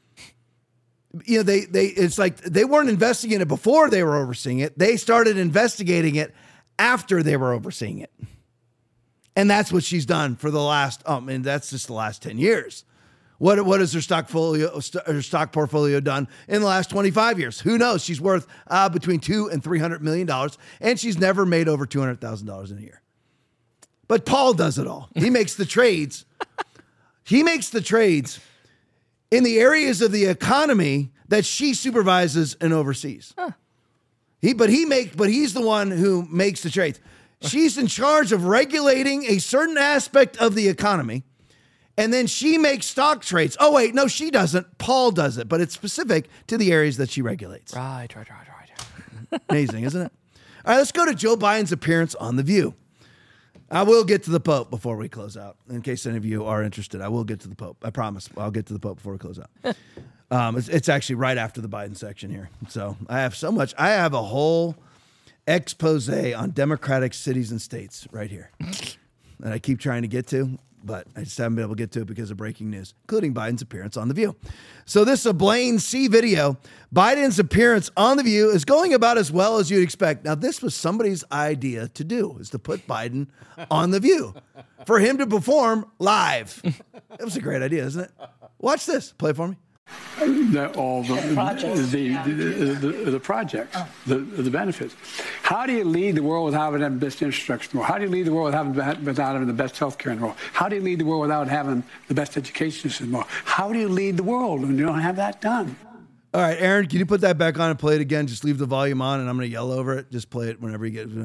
S1: It's like they weren't investing in it before they were overseeing it. They started investigating it after they were overseeing it. And that's what she's done for the last, that's just the last 10 years. What has her stock portfolio done in the last 25 years? Who knows? She's worth between $200 and $300 million, and she's never made over $200,000 in a year. But Paul does it all. He makes the trades. He makes the trades in the areas of the economy that she supervises and oversees. Huh. He's the one who makes the trades. She's in charge of regulating a certain aspect of the economy, and then she makes stock trades. Oh, wait, no, she doesn't. Paul does it, but it's specific to the areas that she regulates.
S2: Right.
S1: Amazing, isn't it? All right, let's go to Joe Biden's appearance on The View. I will get to the Pope before we close out. In case any of you are interested, I will get to the Pope. I promise. I'll get to the Pope before we close out. It's actually right after the Biden section here. So I have so much. I have a whole expose on Democratic cities and states right here that I keep trying to get to, but I just haven't been able to get to it because of breaking news, including Biden's appearance on The View. So this is a Blaine C video. Biden's appearance on The View is going about as well as you'd expect. Now, this was somebody's idea to do, is to put Biden on The View for him to perform live. That was a great idea, isn't it? Watch this. Play it for me.
S5: The projects, the benefits. How do you lead the world without having the best infrastructure in the world? How do you lead the world without having the best healthcare in the world? How do you lead the world without having the best education system in the world? How do you lead the world when you don't have that done?
S1: All right, Aaron, can you put that back on and play it again? Just leave the volume on, and I'm going to yell over it. Just play it whenever you can.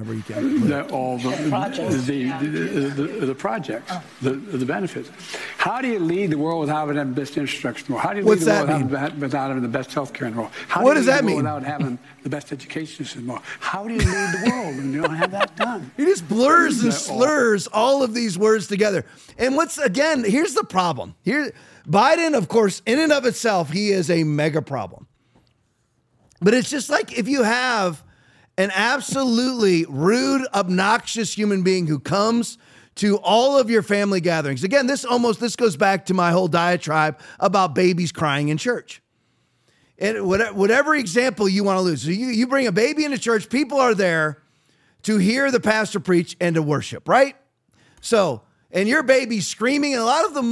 S5: The projects, the benefits. How do you lead the world without having the best infrastructure in the world? How do you lead the world without having the best healthcare in the world?
S1: What does that mean?
S5: Without having the best education system in the world? How do you lead the world when you don't have that done?
S1: He just blurs and slurs all of these words together. And here's the problem. Biden, of course, in and of itself, he is a mega problem. But it's just like if you have an absolutely rude, obnoxious human being who comes to all of your family gatherings. Again, this goes back to my whole diatribe about babies crying in church. And whatever example you want to use. So you bring a baby into church, people are there to hear the pastor preach and to worship, right? So, and your baby's screaming, and a lot of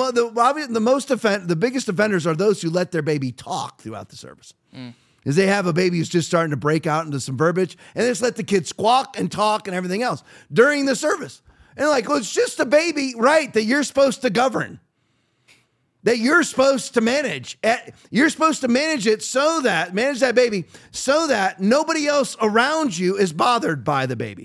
S1: the biggest offenders are those who let their baby talk throughout the service. Because they have a baby who's just starting to break out into some verbiage, and they just let the kid squawk and talk and everything else during the service. And well, it's just a baby, right, that you're supposed to govern, that you're supposed to manage. You're supposed to manage that baby so that nobody else around you is bothered by the baby.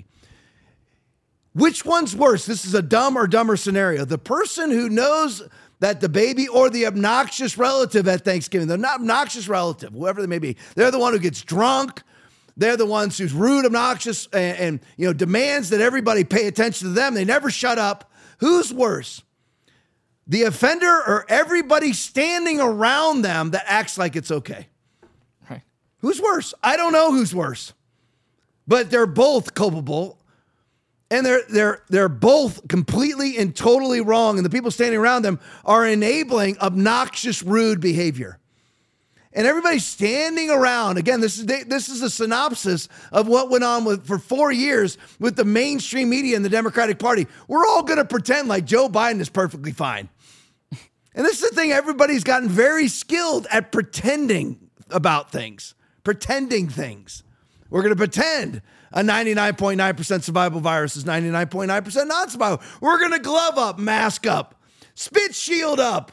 S1: Which one's worse? This is a dumb or dumber scenario. The person who knows that the baby or the obnoxious relative at Thanksgiving, the obnoxious relative, whoever they may be, they're the one who gets drunk. They're the ones who's rude, obnoxious, and demands that everybody pay attention to them. They never shut up. Who's worse? The offender or everybody standing around them that acts like it's okay?
S2: Right.
S1: Who's worse? I don't know who's worse. But they're both culpable. And they're both completely and totally wrong. And the people standing around them are enabling obnoxious, rude behavior. And everybody's standing around. Again, this is a synopsis of what went on for 4 years with the mainstream media and the Democratic Party. We're all going to pretend like Joe Biden is perfectly fine. And this is the thing, everybody's gotten very skilled at pretending about things, pretending things. We're going to pretend a 99.9% survivable virus is 99.9% non-survivable. We're going to glove up, mask up, spit shield up,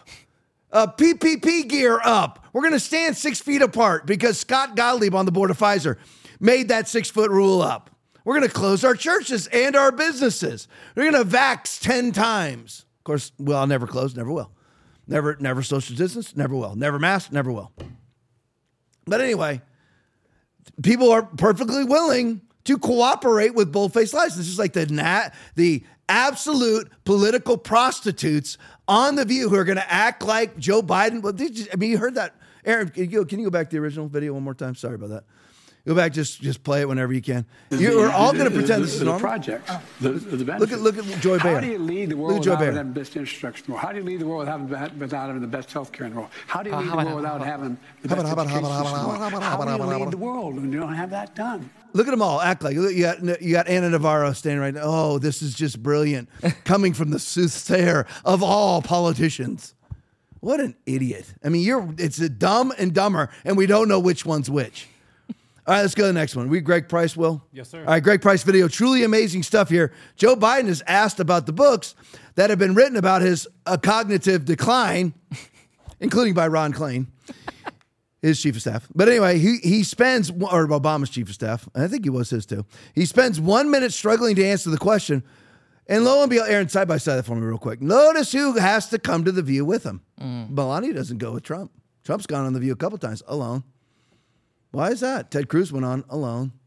S1: PPP gear up. We're going to stand 6 feet apart because Scott Gottlieb on the board of Pfizer made that 6-foot rule up. We're going to close our churches and our businesses. We're going to vax 10 times. Of course, I'll never close, never will. Never social distance, never will. Never mask, never will. But anyway, people are perfectly willing to cooperate with bold-faced lies. This is like the absolute political prostitutes on The View who are going to act like Joe Biden. Well, you heard that. Aaron, can you go back to the original video one more time? Sorry about that. Go back, just play it whenever you can. We're all going to pretend this is normal.
S5: The project, the benefits.
S1: Look at Joy Behar.
S5: How do you lead the world without having the best infrastructure in the world? How do you lead the world without having the best healthcare in the world? How do you lead the world without having the best education system in the world? How do you lead the world when you don't have that done?
S1: Look at them all act like you got Anna Navarro standing right now. Oh, this is just brilliant, coming from the soothsayer of all politicians. What an idiot! I mean, it's a dumb and dumber, and we don't know which one's which. All right, let's go to the next one. Greg Price, Will?
S6: Yes, sir.
S1: All right, Greg Price video. Truly amazing stuff here. Joe Biden is asked about the books that have been written about his cognitive decline, including by Ron Klain, his chief of staff. But anyway, he spends, or Obama's chief of staff, I think he was his too. He spends 1 minute struggling to answer the question. And lo and behold, Aaron, side by side that for me real quick. Notice who has to come to The View with him. Melania doesn't go with Trump. Trump's gone on The View a couple times alone. Why is that? Ted Cruz went on alone.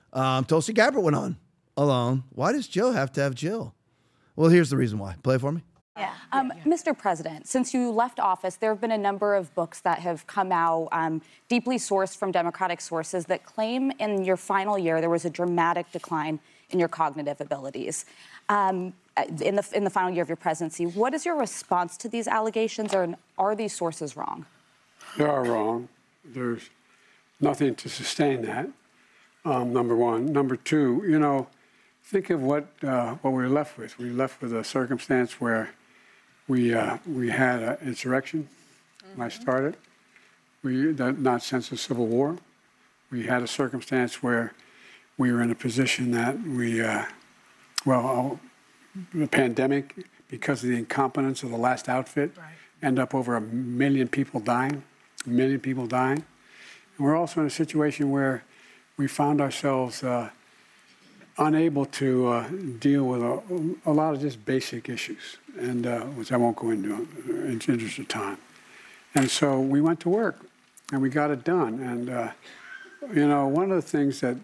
S1: Tulsi Gabbard went on alone. Why does Joe have to have Jill? Well, here's the reason why. Play it for me.
S6: Yeah. Mr. President, since you left office, there have been a number of books that have come out deeply sourced from Democratic sources that claim in your final year there was a dramatic decline in your cognitive abilities. In the final year of your presidency, what is your response to these allegations, or are these sources wrong?
S5: They are wrong. There's nothing to sustain that, number one. Number two, think of what we were left with. We were left with a circumstance where we had an insurrection when I started, not since the Civil War. We had a circumstance where we were in a position that the pandemic, because of the incompetence of the last outfit, end up over 1 million people dying, And we're also in a situation where we found ourselves unable to deal with a lot of just basic issues, and which I won't go into in the interest of time. And so we went to work, and we got it done. And one of the things and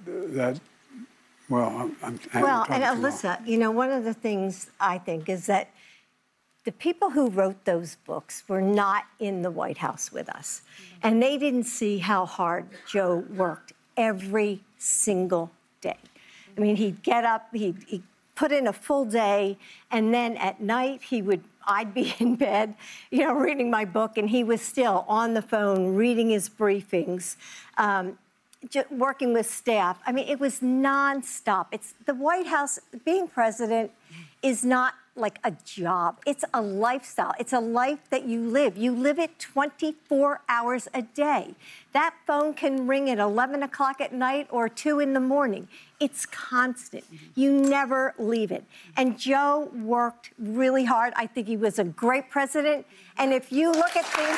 S7: Alyssa, one of the things I think is that the people who wrote those books were not in the White House with us, and they didn't see how hard Joe worked every single day. I mean, he'd get up, he'd put in a full day, and then at night I'd be in bed, reading my book, and he was still on the phone, reading his briefings, working with staff. I mean, it was nonstop. It's the White House, being president is not like a job. It's a lifestyle. It's a life that you live. You live it 24 hours a day. That phone can ring at 11 o'clock at night or 2 in the morning. It's constant. You never leave it. And Joe worked really hard. I think he was a great president. And if you look at things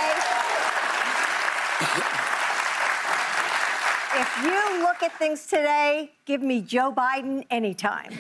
S7: today, give me Joe Biden anytime.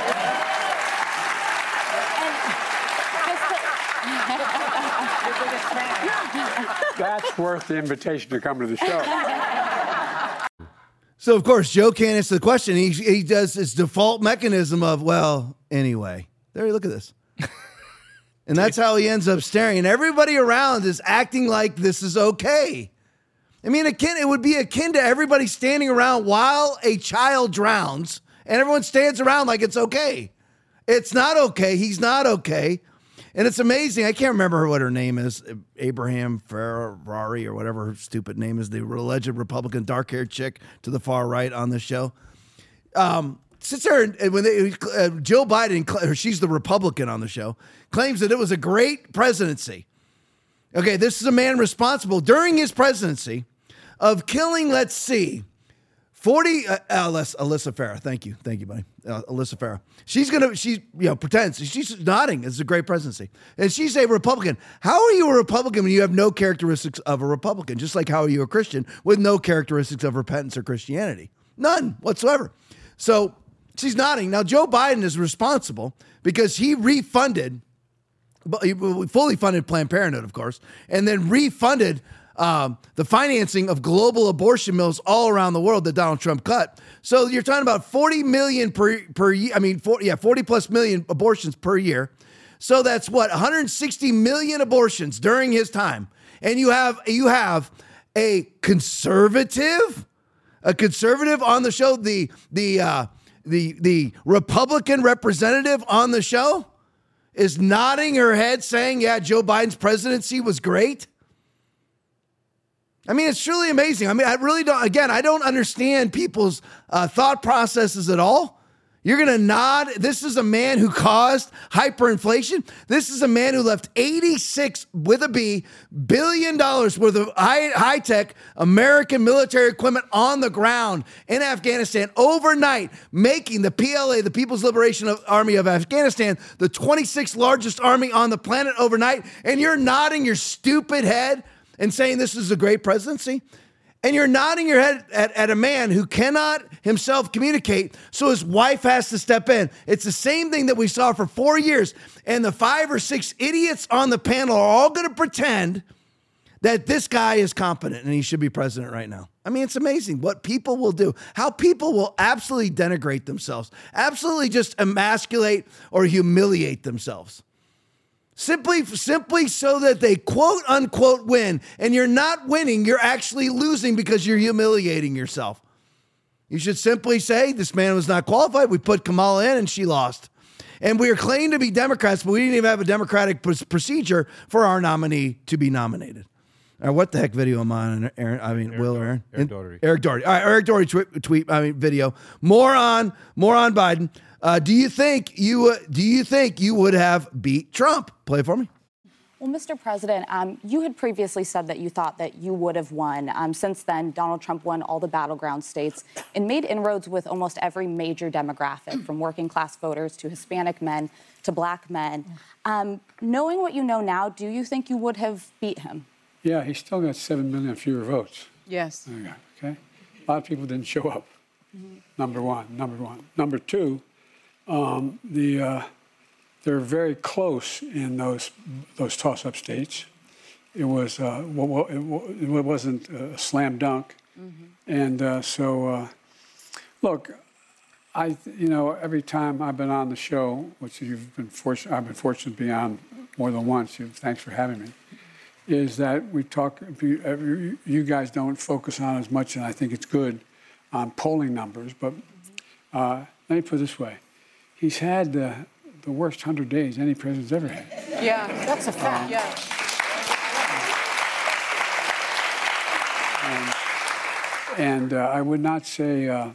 S5: That's worth the invitation to come to the show.
S1: So, of course, Joe can't answer the question. He does his default mechanism of, well, anyway. There, look at this. And that's how he ends up staring. And everybody around is acting like this is okay. I mean, it would be akin to everybody standing around while a child drowns, and everyone stands around like it's okay. It's not okay. He's not okay. And it's amazing. I can't remember what her name is. Abraham Ferrari or whatever her stupid name is. The alleged Republican dark-haired chick to the far right on the show. Sits there and when Joe Biden, she's the Republican on the show, claims that it was a great presidency. Okay, this is a man responsible during his presidency of killing, let's see, 40, Alyssa Farah. Thank you, buddy. Alyssa Farah. She pretends. She's nodding. It's a great presidency. And she's a Republican. How are you a Republican when you have no characteristics of a Republican? Just like how are you a Christian with no characteristics of repentance or Christianity? None whatsoever. So she's nodding. Now, Joe Biden is responsible because he refunded, he fully funded Planned Parenthood, of course, and then refunded the financing of global abortion mills all around the world that Donald Trump cut. So you're talking about 40 million per year. I mean, 40 plus million abortions per year. So that's what, 160 million abortions during his time. And you have a conservative on the show, the Republican representative on the show is nodding her head saying, yeah, Joe Biden's presidency was great. I mean, it's truly amazing. I mean, I don't understand people's thought processes at all. You're going to nod. This is a man who caused hyperinflation. This is a man who left $86 billion worth of high-tech American military equipment on the ground in Afghanistan overnight, making the PLA, the People's Liberation Army of Afghanistan, the 26th largest army on the planet overnight. And you're nodding your stupid head and saying this is a great presidency? And you're nodding your head at a man who cannot himself communicate, so his wife has to step in. It's the same thing that we saw for 4 years. And the 5 or 6 idiots on the panel are all going to pretend that this guy is competent and he should be president right now. I mean, it's amazing what people will do, how people will absolutely denigrate themselves, absolutely just emasculate or humiliate themselves. Simply so that they quote unquote win. And you're not winning, you're actually losing because you're humiliating yourself. You should simply say, this man was not qualified. We put Kamala in and she lost. And we are claiming to be Democrats, but we didn't even have a democratic procedure for our nominee to be nominated. What the heck video am I on, Aaron? I mean, Aaron?
S8: Eric Doherty.
S1: Eric Doherty. All right, Eric Doherty video. More on Biden. Do you think you would have beat Trump? Play it for me.
S6: Well, Mr. President, you had previously said that you thought that you would have won. Since then, Donald Trump won all the battleground states and made inroads with almost every major demographic, from working class voters to Hispanic men to black men. Knowing what you know now, do you think you would have beat him?
S5: Yeah, he still got 7 million fewer votes.
S9: Yes.
S5: Okay. A lot of people didn't show up. Number one. Number two, they're very close in those toss-up states. It was it wasn't a slam dunk, and look, every time I've been on the show, which I've been fortunate to be on more than once. Thanks for having me. Is that we talk? You guys don't focus on as much, and I think it's good on polling numbers. But let me put it this way: he's had the worst 100 days any president's ever had.
S9: Yeah, that's a fact.
S5: And I would not say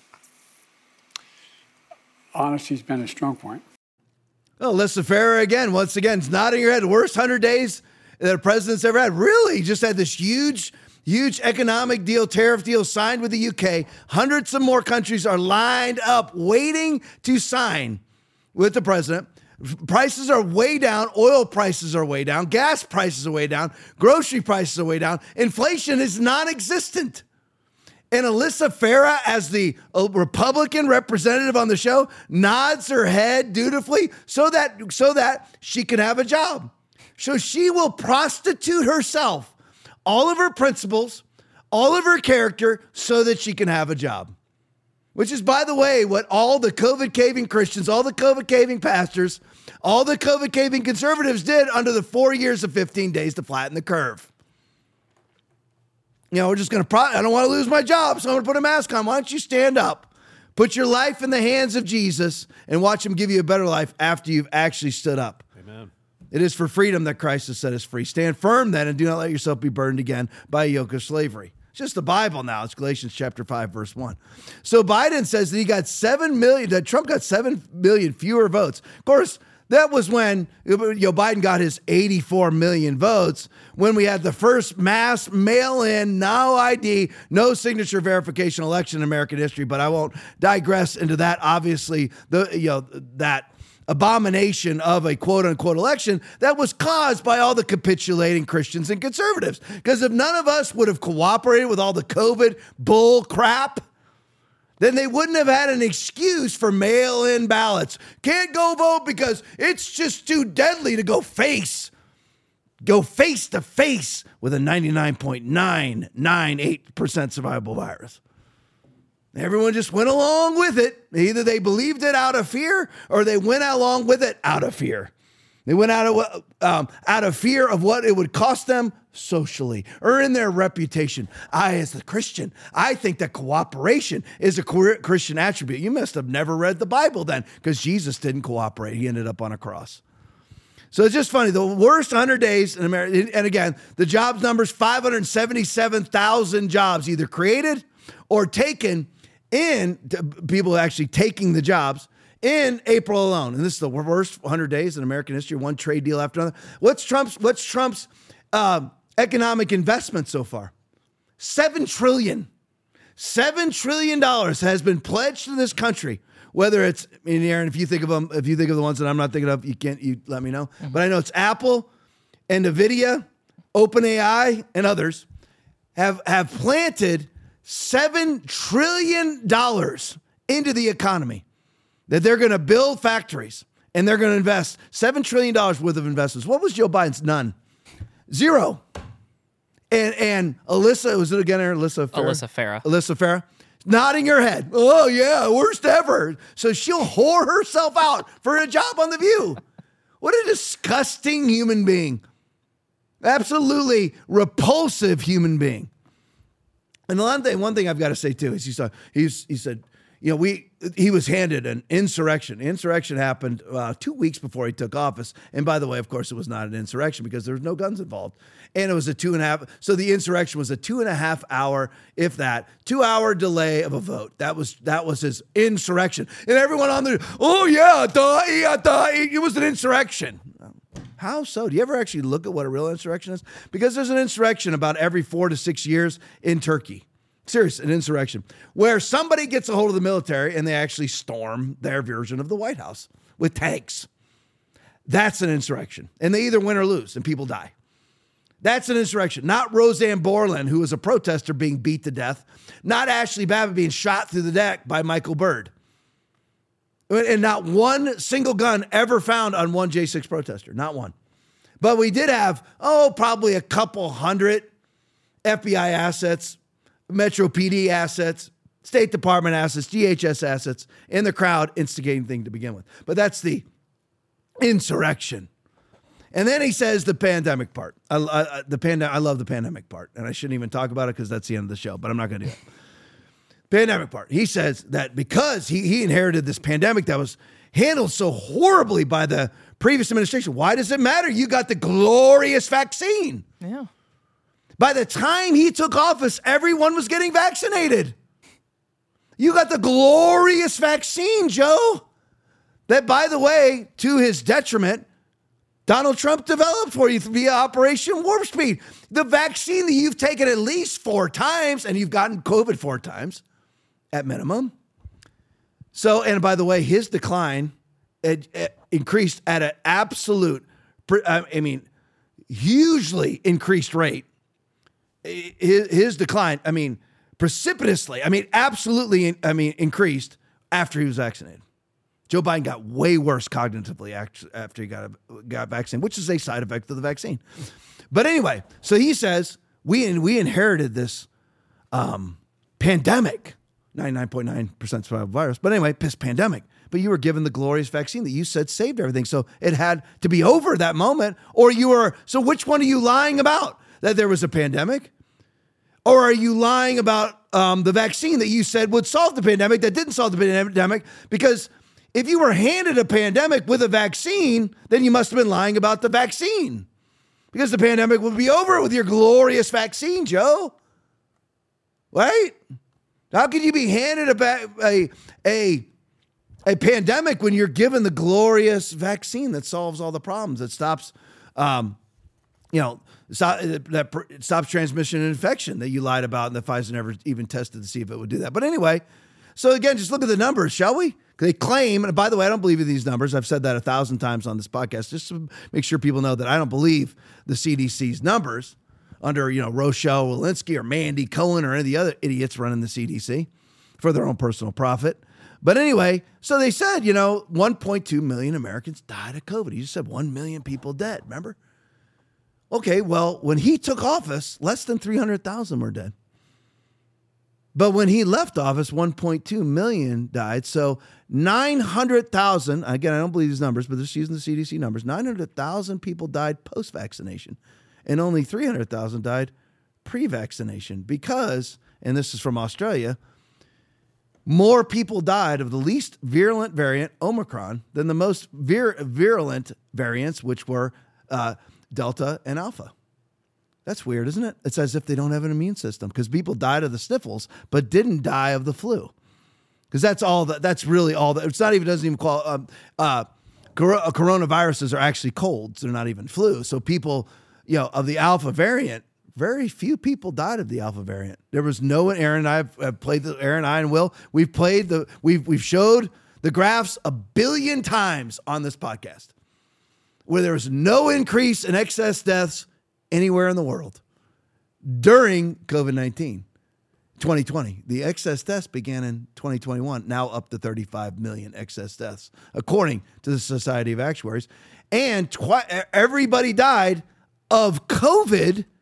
S5: honesty's been a strong point.
S1: Oh, Alyssa Farah again. Once again, it's nodding your head. The worst 100 days that a president's ever had. Really, just had this huge economic deal, tariff deal signed with the UK. Hundreds of more countries are lined up waiting to sign with the president. Prices are way down. Oil prices are way down. Gas prices are way down. Grocery prices are way down. Inflation is non-existent. And Alyssa Farah, as the Republican representative on the show, nods her head dutifully so that she can have a job. So she will prostitute herself, all of her principles, all of her character, so that she can have a job. Which is, by the way, what all the COVID-caving Christians, all the COVID-caving pastors, all the COVID-caving conservatives did under the 4 years of 15 days to flatten the curve. We're just going to, I don't want to lose my job, so I'm going to put a mask on. Why don't you stand up, put your life in the hands of Jesus, and watch him give you a better life after you've actually stood up.
S8: Amen.
S1: It is for freedom that Christ has set us free. Stand firm then, and do not let yourself be burdened again by a yoke of slavery. It's just the Bible now. It's Galatians chapter 5, verse 1. So Biden says that he got 7 million, that Trump got 7 million fewer votes. Of course, that was when Biden got his 84 million votes, when we had the first mass mail-in, no ID, no signature verification election in American history. But I won't digress into that. Obviously, that abomination of a quote-unquote election that was caused by all the capitulating Christians and conservatives. Because if none of us would have cooperated with all the COVID bull crap, then they wouldn't have had an excuse for mail-in ballots. Can't go vote because it's just too deadly to go face to face with a 99.998% survivable virus. Everyone just went along with it. Either they believed it out of fear or they went along with it out of fear. They went out of fear of what it would cost them socially or in their reputation. As a Christian, I think that cooperation is a Christian attribute. You must have never read the Bible then, because Jesus didn't cooperate. He ended up on a cross. So it's just funny. The worst 100 days in America, and again, the jobs numbers, 577,000 jobs either created or taken in, people actually taking the jobs in April alone. And this is the worst 100 days in American history, one trade deal after another. What's Trump's economic investment so far? $7 trillion. $7 trillion has been pledged to this country. Whether it's, Aaron, if you think of the ones that I'm not thinking of, you let me know. Mm-hmm. But I know it's Apple and NVIDIA, OpenAI, and others have planted $7 trillion into the economy. That they're going to build factories and they're going to invest $7 trillion worth of investments. What was Joe Biden's? None. Zero. And Alyssa, was it again her? Alyssa Farah?
S2: Alyssa Farah.
S1: Nodding her head. Oh, yeah, worst ever. So she'll whore herself out for a job on The View. What a disgusting human being. Absolutely repulsive human being. And the one thing I've got to say too is he said, you know, he was handed an insurrection. Insurrection happened 2 weeks before he took office. And by the way, of course, it was not an insurrection because there was no guns involved. And it was a 2.5. So the insurrection was a 2.5 hour, if that, 2 hour delay of a vote. That was his insurrection. And everyone on there, oh yeah, it was an insurrection. How so? Do you ever actually look at what a real insurrection is? Because there's an insurrection about every 4 to 6 years in Turkey. Serious, an insurrection where somebody gets a hold of the military and they actually storm their version of the White House with tanks. That's an insurrection. And they either win or lose and people die. That's an insurrection. Not Roseanne Borland, who was a protester being beat to death. Not Ashley Babbitt being shot through the neck by Michael Byrd. And not one single gun ever found on one J6 protester. Not one. But we did have, probably a couple hundred FBI assets, Metro PD assets, State Department assets, DHS assets in the crowd instigating thing to begin with. But that's the insurrection. And then he says the pandemic part. I love the pandemic part. And I shouldn't even talk about it because that's the end of the show, but I'm not going to do it. Pandemic part. He says that because he inherited this pandemic that was handled so horribly by the previous administration, why does it matter? You got the glorious vaccine.
S2: Yeah.
S1: By the time he took office, everyone was getting vaccinated. You got the glorious vaccine, Joe. That, by the way, to his detriment, Donald Trump developed for you via Operation Warp Speed. The vaccine that you've taken at least 4 times, and you've gotten COVID 4 times at minimum. So, and by the way, his decline increased at an absolute, hugely increased rate. His decline, precipitously, absolutely, increased after he was vaccinated. Joe Biden got way worse cognitively after he got vaccinated, which is a side effect of the vaccine. But anyway, so he says we inherited this pandemic, 99.9% survival virus. But anyway, this pandemic. But you were given the glorious vaccine that you said saved everything. So it had to be over that moment, so which one are you lying about? That there was a pandemic? Or are you lying about the vaccine that you said would solve the pandemic that didn't solve the pandemic? Because if you were handed a pandemic with a vaccine, then you must have been lying about the vaccine. Because the pandemic would be over with your glorious vaccine, Joe. Right? How could you be handed a pandemic when you're given the glorious vaccine that solves all the problems, that stops that stops transmission and infection that you lied about and that Pfizer never even tested to see if it would do that. But anyway, so again, just look at the numbers, shall we? They claim, and by the way, I don't believe in these numbers. I've said that 1,000 times on this podcast, just to make sure people know that I don't believe the CDC's numbers under, Rochelle Walensky or Mandy Cohen or any of the other idiots running the CDC for their own personal profit. But anyway, so they said, 1.2 million Americans died of COVID. You just said 1 million people dead, remember? Okay, well, when he took office, less than 300,000 were dead. But when he left office, 1.2 million died. So 900,000, again, I don't believe these numbers, but just using the CDC numbers, 900,000 people died post-vaccination, and only 300,000 died pre-vaccination because, and this is from Australia, more people died of the least virulent variant, Omicron, than the most virulent variants, which were Delta and Alpha. That's weird, isn't it? It's as if they don't have an immune system because people died of the sniffles but didn't die of the flu. Because that's really all that. It's not even, doesn't even call, coronaviruses are actually colds. They're not even flu. So people, of the Alpha variant, very few people died of the Alpha variant. There was no, Aaron and I have played Aaron, I and Will, we've showed the graphs 1 billion times on this podcast where there was no increase in excess deaths anywhere in the world during COVID-19, 2020. The excess deaths began in 2021, now up to 35 million excess deaths, according to the Society of Actuaries. And everybody died of COVID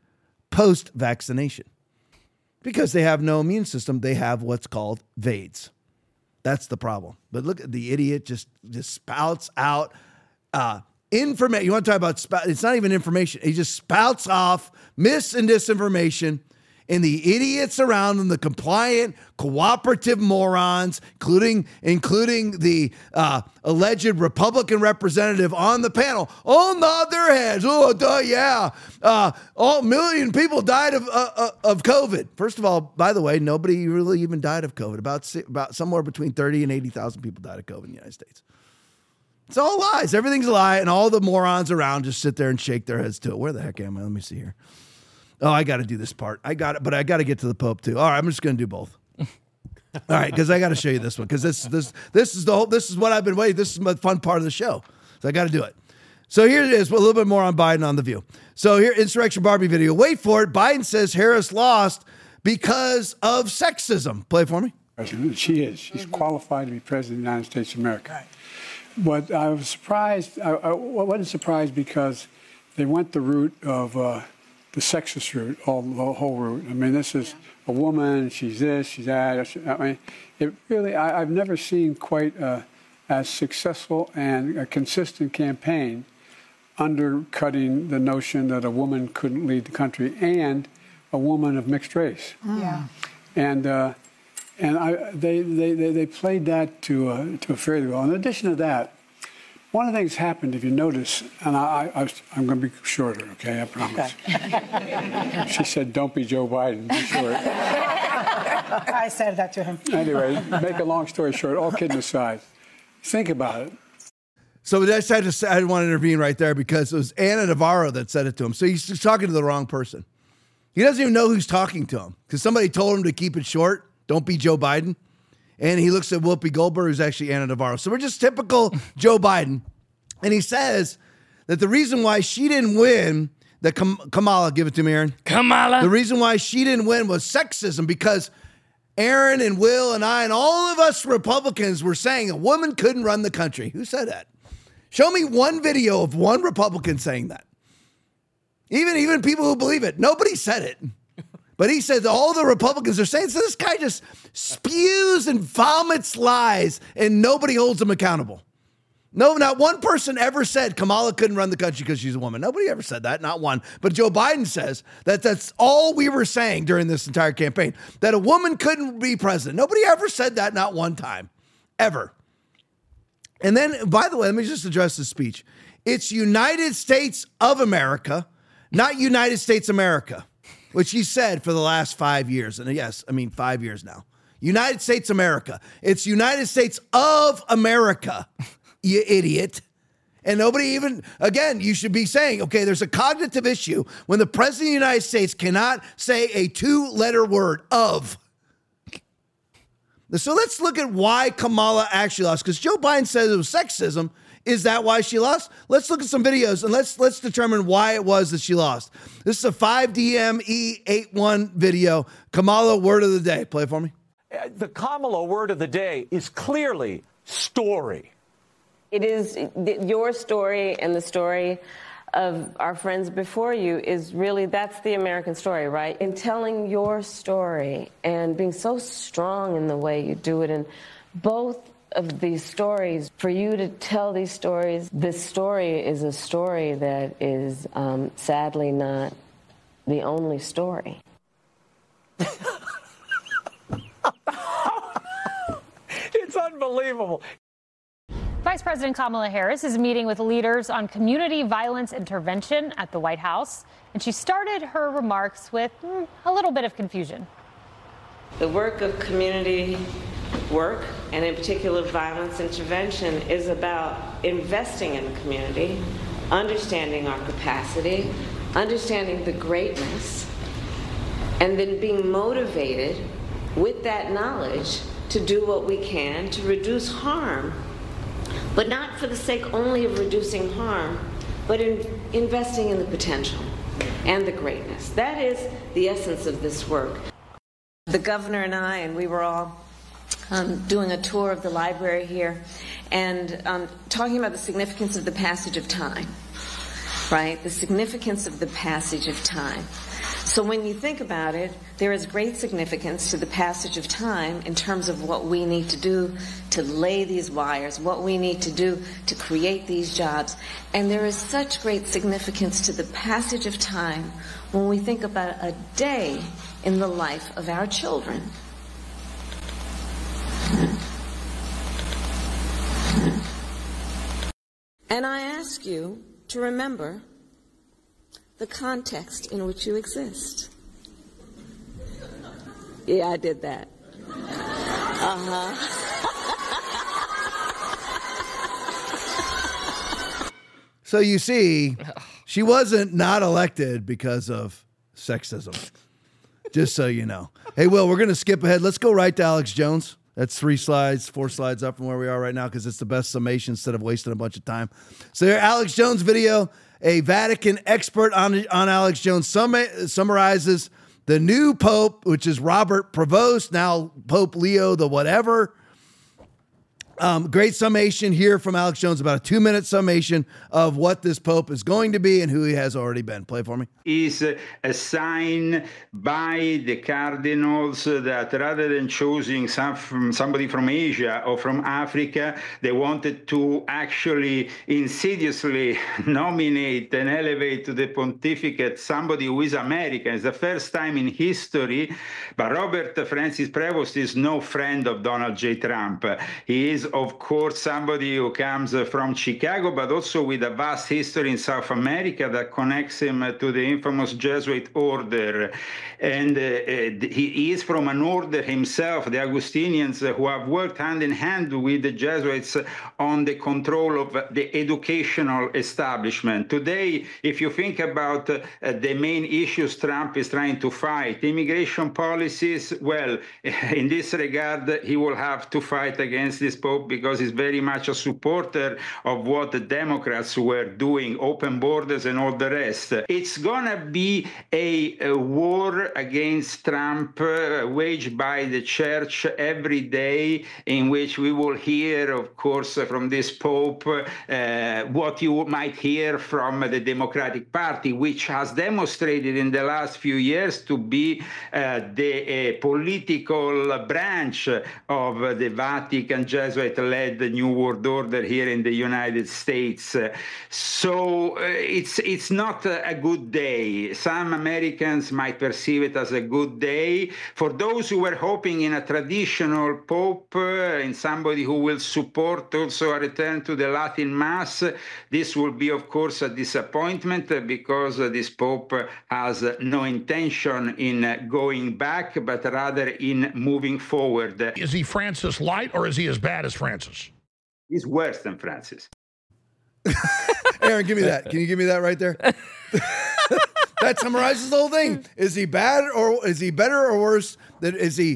S1: post-vaccination. Because they have no immune system, they have what's called VAIDS. That's the problem. But look at the idiot just spouts out information. You want to talk about it's not even information. He just spouts off mis and disinformation, and the idiots around him, the compliant, cooperative morons, including the alleged Republican representative on the panel, all nod their heads. Oh, yeah. All million people died of COVID. First of all, by the way, nobody really even died of COVID. About somewhere between 30 and 80,000 people died of COVID in the United States. It's all lies. Everything's a lie, and all the morons around just sit there and shake their heads to it. Where the heck am I? Let me see here. Oh, I got to do this part. I got it, but I got to get to the Pope too. All right, I'm just going to do both. All right, because I got to show you this one because this is what I've been waiting. This is the fun part of the show, so I got to do it. So here it is. A little bit more on Biden on The View. So here, Insurrection Barbie video. Wait for it. Biden says Harris lost because of sexism. Play it for me.
S5: She is. She's qualified to be president of the United States of America. Right. But I was surprised. I wasn't surprised because they went the route of the sexist route, the whole route. I mean, this is a woman. She's this. She's that. I mean, it really. I've never seen quite as successful and a consistent campaign undercutting the notion that a woman couldn't lead the country and a woman of mixed race.
S8: Yeah.
S5: And they played that to a fairly well. In addition to that, one of the things happened, if you notice, and I'm going to be shorter, okay? I promise. Okay. She said, "Don't be Joe Biden. Be short."
S8: I said that to him.
S5: Anyway, make a long story short, all kidding aside, think about it.
S1: So I didn't want to intervene right there because it was Ana Navarro that said it to him. So he's just talking to the wrong person. He doesn't even know who's talking to him because somebody told him to keep it short. Don't be Joe Biden. And he looks at Whoopi Goldberg, who's actually Ana Navarro. So we're just typical Joe Biden. And he says that the reason why she didn't win, that Kamala, give it to me, Aaron.
S2: Kamala.
S1: The reason why she didn't win was sexism because Aaron and Will and I and all of us Republicans were saying a woman couldn't run the country. Who said that? Show me one video of one Republican saying that. Even people who believe it. Nobody said it. But he said all the Republicans are saying, so this guy just spews and vomits lies and nobody holds him accountable. No, not one person ever said Kamala couldn't run the country because she's a woman. Nobody ever said that, not one. But Joe Biden says that that's all we were saying during this entire campaign, that a woman couldn't be president. Nobody ever said that, not one time, ever. And then, by the way, let me just address this speech. It's United States of America, not United States America, which he said for the last 5 years. And yes, I mean 5 years now. United States America. It's United States of America, you idiot. And nobody even, again, you should be saying, okay, there's a cognitive issue when the president of the United States cannot say a two-letter word, of. So let's look at why Kamala actually lost, because Joe Biden says it was sexism. Is that why she lost? Let's look at some videos and let's determine why it was that she lost. This is a 5DME81 video. Kamala, word of the day. Play it for me.
S9: The Kamala word of the day is clearly story.
S10: It is your story and the story of our friends before you is really, that's the American story, right? In telling your story and being so strong in the way you do it, and both of these stories, for you to tell these stories, this story is a story that is sadly not the only story.
S9: It's unbelievable.
S11: Vice President Kamala Harris is meeting with leaders on community violence intervention at the White House, and she started her remarks with a little bit of confusion.
S10: The work of community work, and in particular violence intervention, is about investing in the community, understanding our capacity, understanding the greatness, and then being motivated with that knowledge to do what we can to reduce harm, but not for the sake only of reducing harm, but in investing in the potential and the greatness. That is the essence of this work. The governor and I, and we were all doing a tour of the library here, and talking about the significance of the passage of time, right? The significance of the passage of time. So when you think about it, there is great significance to the passage of time in terms of what we need to do to lay these wires, what we need to do to create these jobs. And there is such great significance to the passage of time when we think about a day in the life of our children. And I ask you to remember the context in which you exist. Yeah, I did that.
S1: So you see, she wasn't not elected because of sexism. Just so you know. Hey, Will, we're going to skip ahead. Let's go right to Alex Jones. That's 4 slides up from where we are right now because it's the best summation instead of wasting a bunch of time. So there, Alex Jones video. A Vatican expert on Alex Jones summarizes the new Pope, which is Robert Prevost, now Pope Leo the whatever. Great summation here from Alex Jones, about a 2-minute summation of what this Pope is going to be and who he has already been. Play for me.
S12: Is a sign by the cardinals that rather than choosing somebody from Asia or from Africa, they wanted to actually insidiously nominate and elevate to the pontificate somebody who is American. It's the first time in history, but Robert Francis Prevost is no friend of Donald J. Trump. He is, of course, somebody who comes from Chicago, but also with a vast history in South America that connects him to the infamous Jesuit order. And he is from an order himself, the Augustinians, who have worked hand in hand with the Jesuits on the control of the educational establishment. Today, if you think about the main issues Trump is trying to fight, immigration policies, well, in this regard, he will have to fight against this Pope because he's very much a supporter of what the Democrats were doing, open borders and all the rest. It's going to be a war against Trump waged by the church every day, in which we will hear, of course, from this Pope, what you might hear from the Democratic Party, which has demonstrated in the last few years to be the political branch of the Vatican Jesuit-led New World Order here in the United States. So it's not a good day. Some Americans might perceive it as a good day. For those who were hoping in a traditional Pope, in somebody who will support also a return to the Latin Mass, this will be, of course, a disappointment because this Pope has no intention in going back, but rather in moving forward.
S13: Is he Francis light or is he as bad as Francis?
S12: He's worse than Francis.
S1: Aaron, give me that. Can you give me that right there? That summarizes the whole thing. Is he bad or is he better or worse? Is he?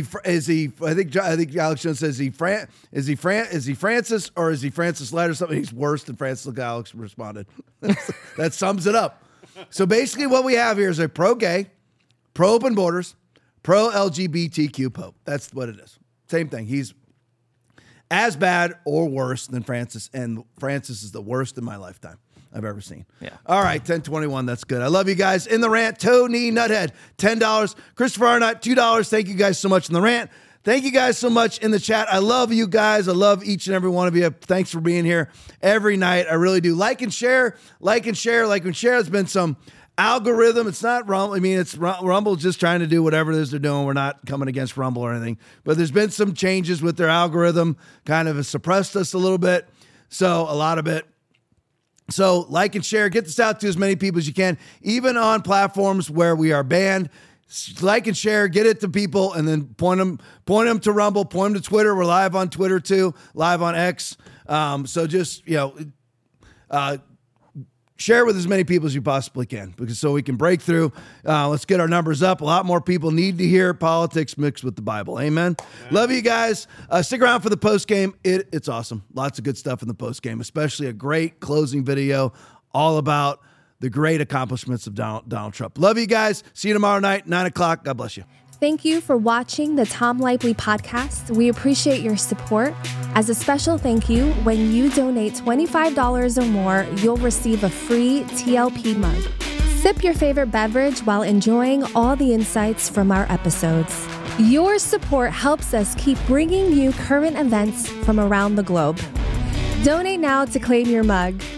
S1: I think Alex Jones says, is he Francis or is he Francis light or something? He's worse than Francis. Look, Alex responded. That sums it up. So basically, what we have here is a pro-gay, pro-open borders, pro-LGBTQ Pope. That's what it is. Same thing. He's as bad or worse than Francis, and Francis is the worst in my lifetime I've ever seen.
S2: Yeah.
S1: All right, 1021. That's good. I love you guys. In the rant, Tony Nuthead, $10. Christopher Arnott, $2. Thank you guys so much in the rant. Thank you guys so much in the chat. I love you guys. I love each and every one of you. Thanks for being here every night. I really do. Like and share. There's been some algorithm. It's not Rumble. I mean, it's Rumble just trying to do whatever it is they're doing. We're not coming against Rumble or anything. But there's been some changes with their algorithm. Kind of has suppressed us a little bit. So a lot of it. So like and share. Get this out to as many people as you can. Even on platforms where we are banned. Like and share, get it to people, and then point them to Rumble, point them to Twitter. We're live on Twitter too, live on X. So just, share with as many people as you possibly can, because so we can break through. Let's get our numbers up. A lot more people need to hear politics mixed with the Bible. Amen. Yeah. Love you guys. Stick around for the post game. It's awesome. Lots of good stuff in the post game, especially a great closing video all about the great accomplishments of Donald Trump. Love you guys. See you tomorrow night, 9 o'clock. God bless you.
S14: Thank you for watching the Tom Lively podcast. We appreciate your support. As a special thank you, when you donate $25 or more, you'll receive a free TLP mug. Sip your favorite beverage while enjoying all the insights from our episodes. Your support helps us keep bringing you current events from around the globe. Donate now to claim your mug.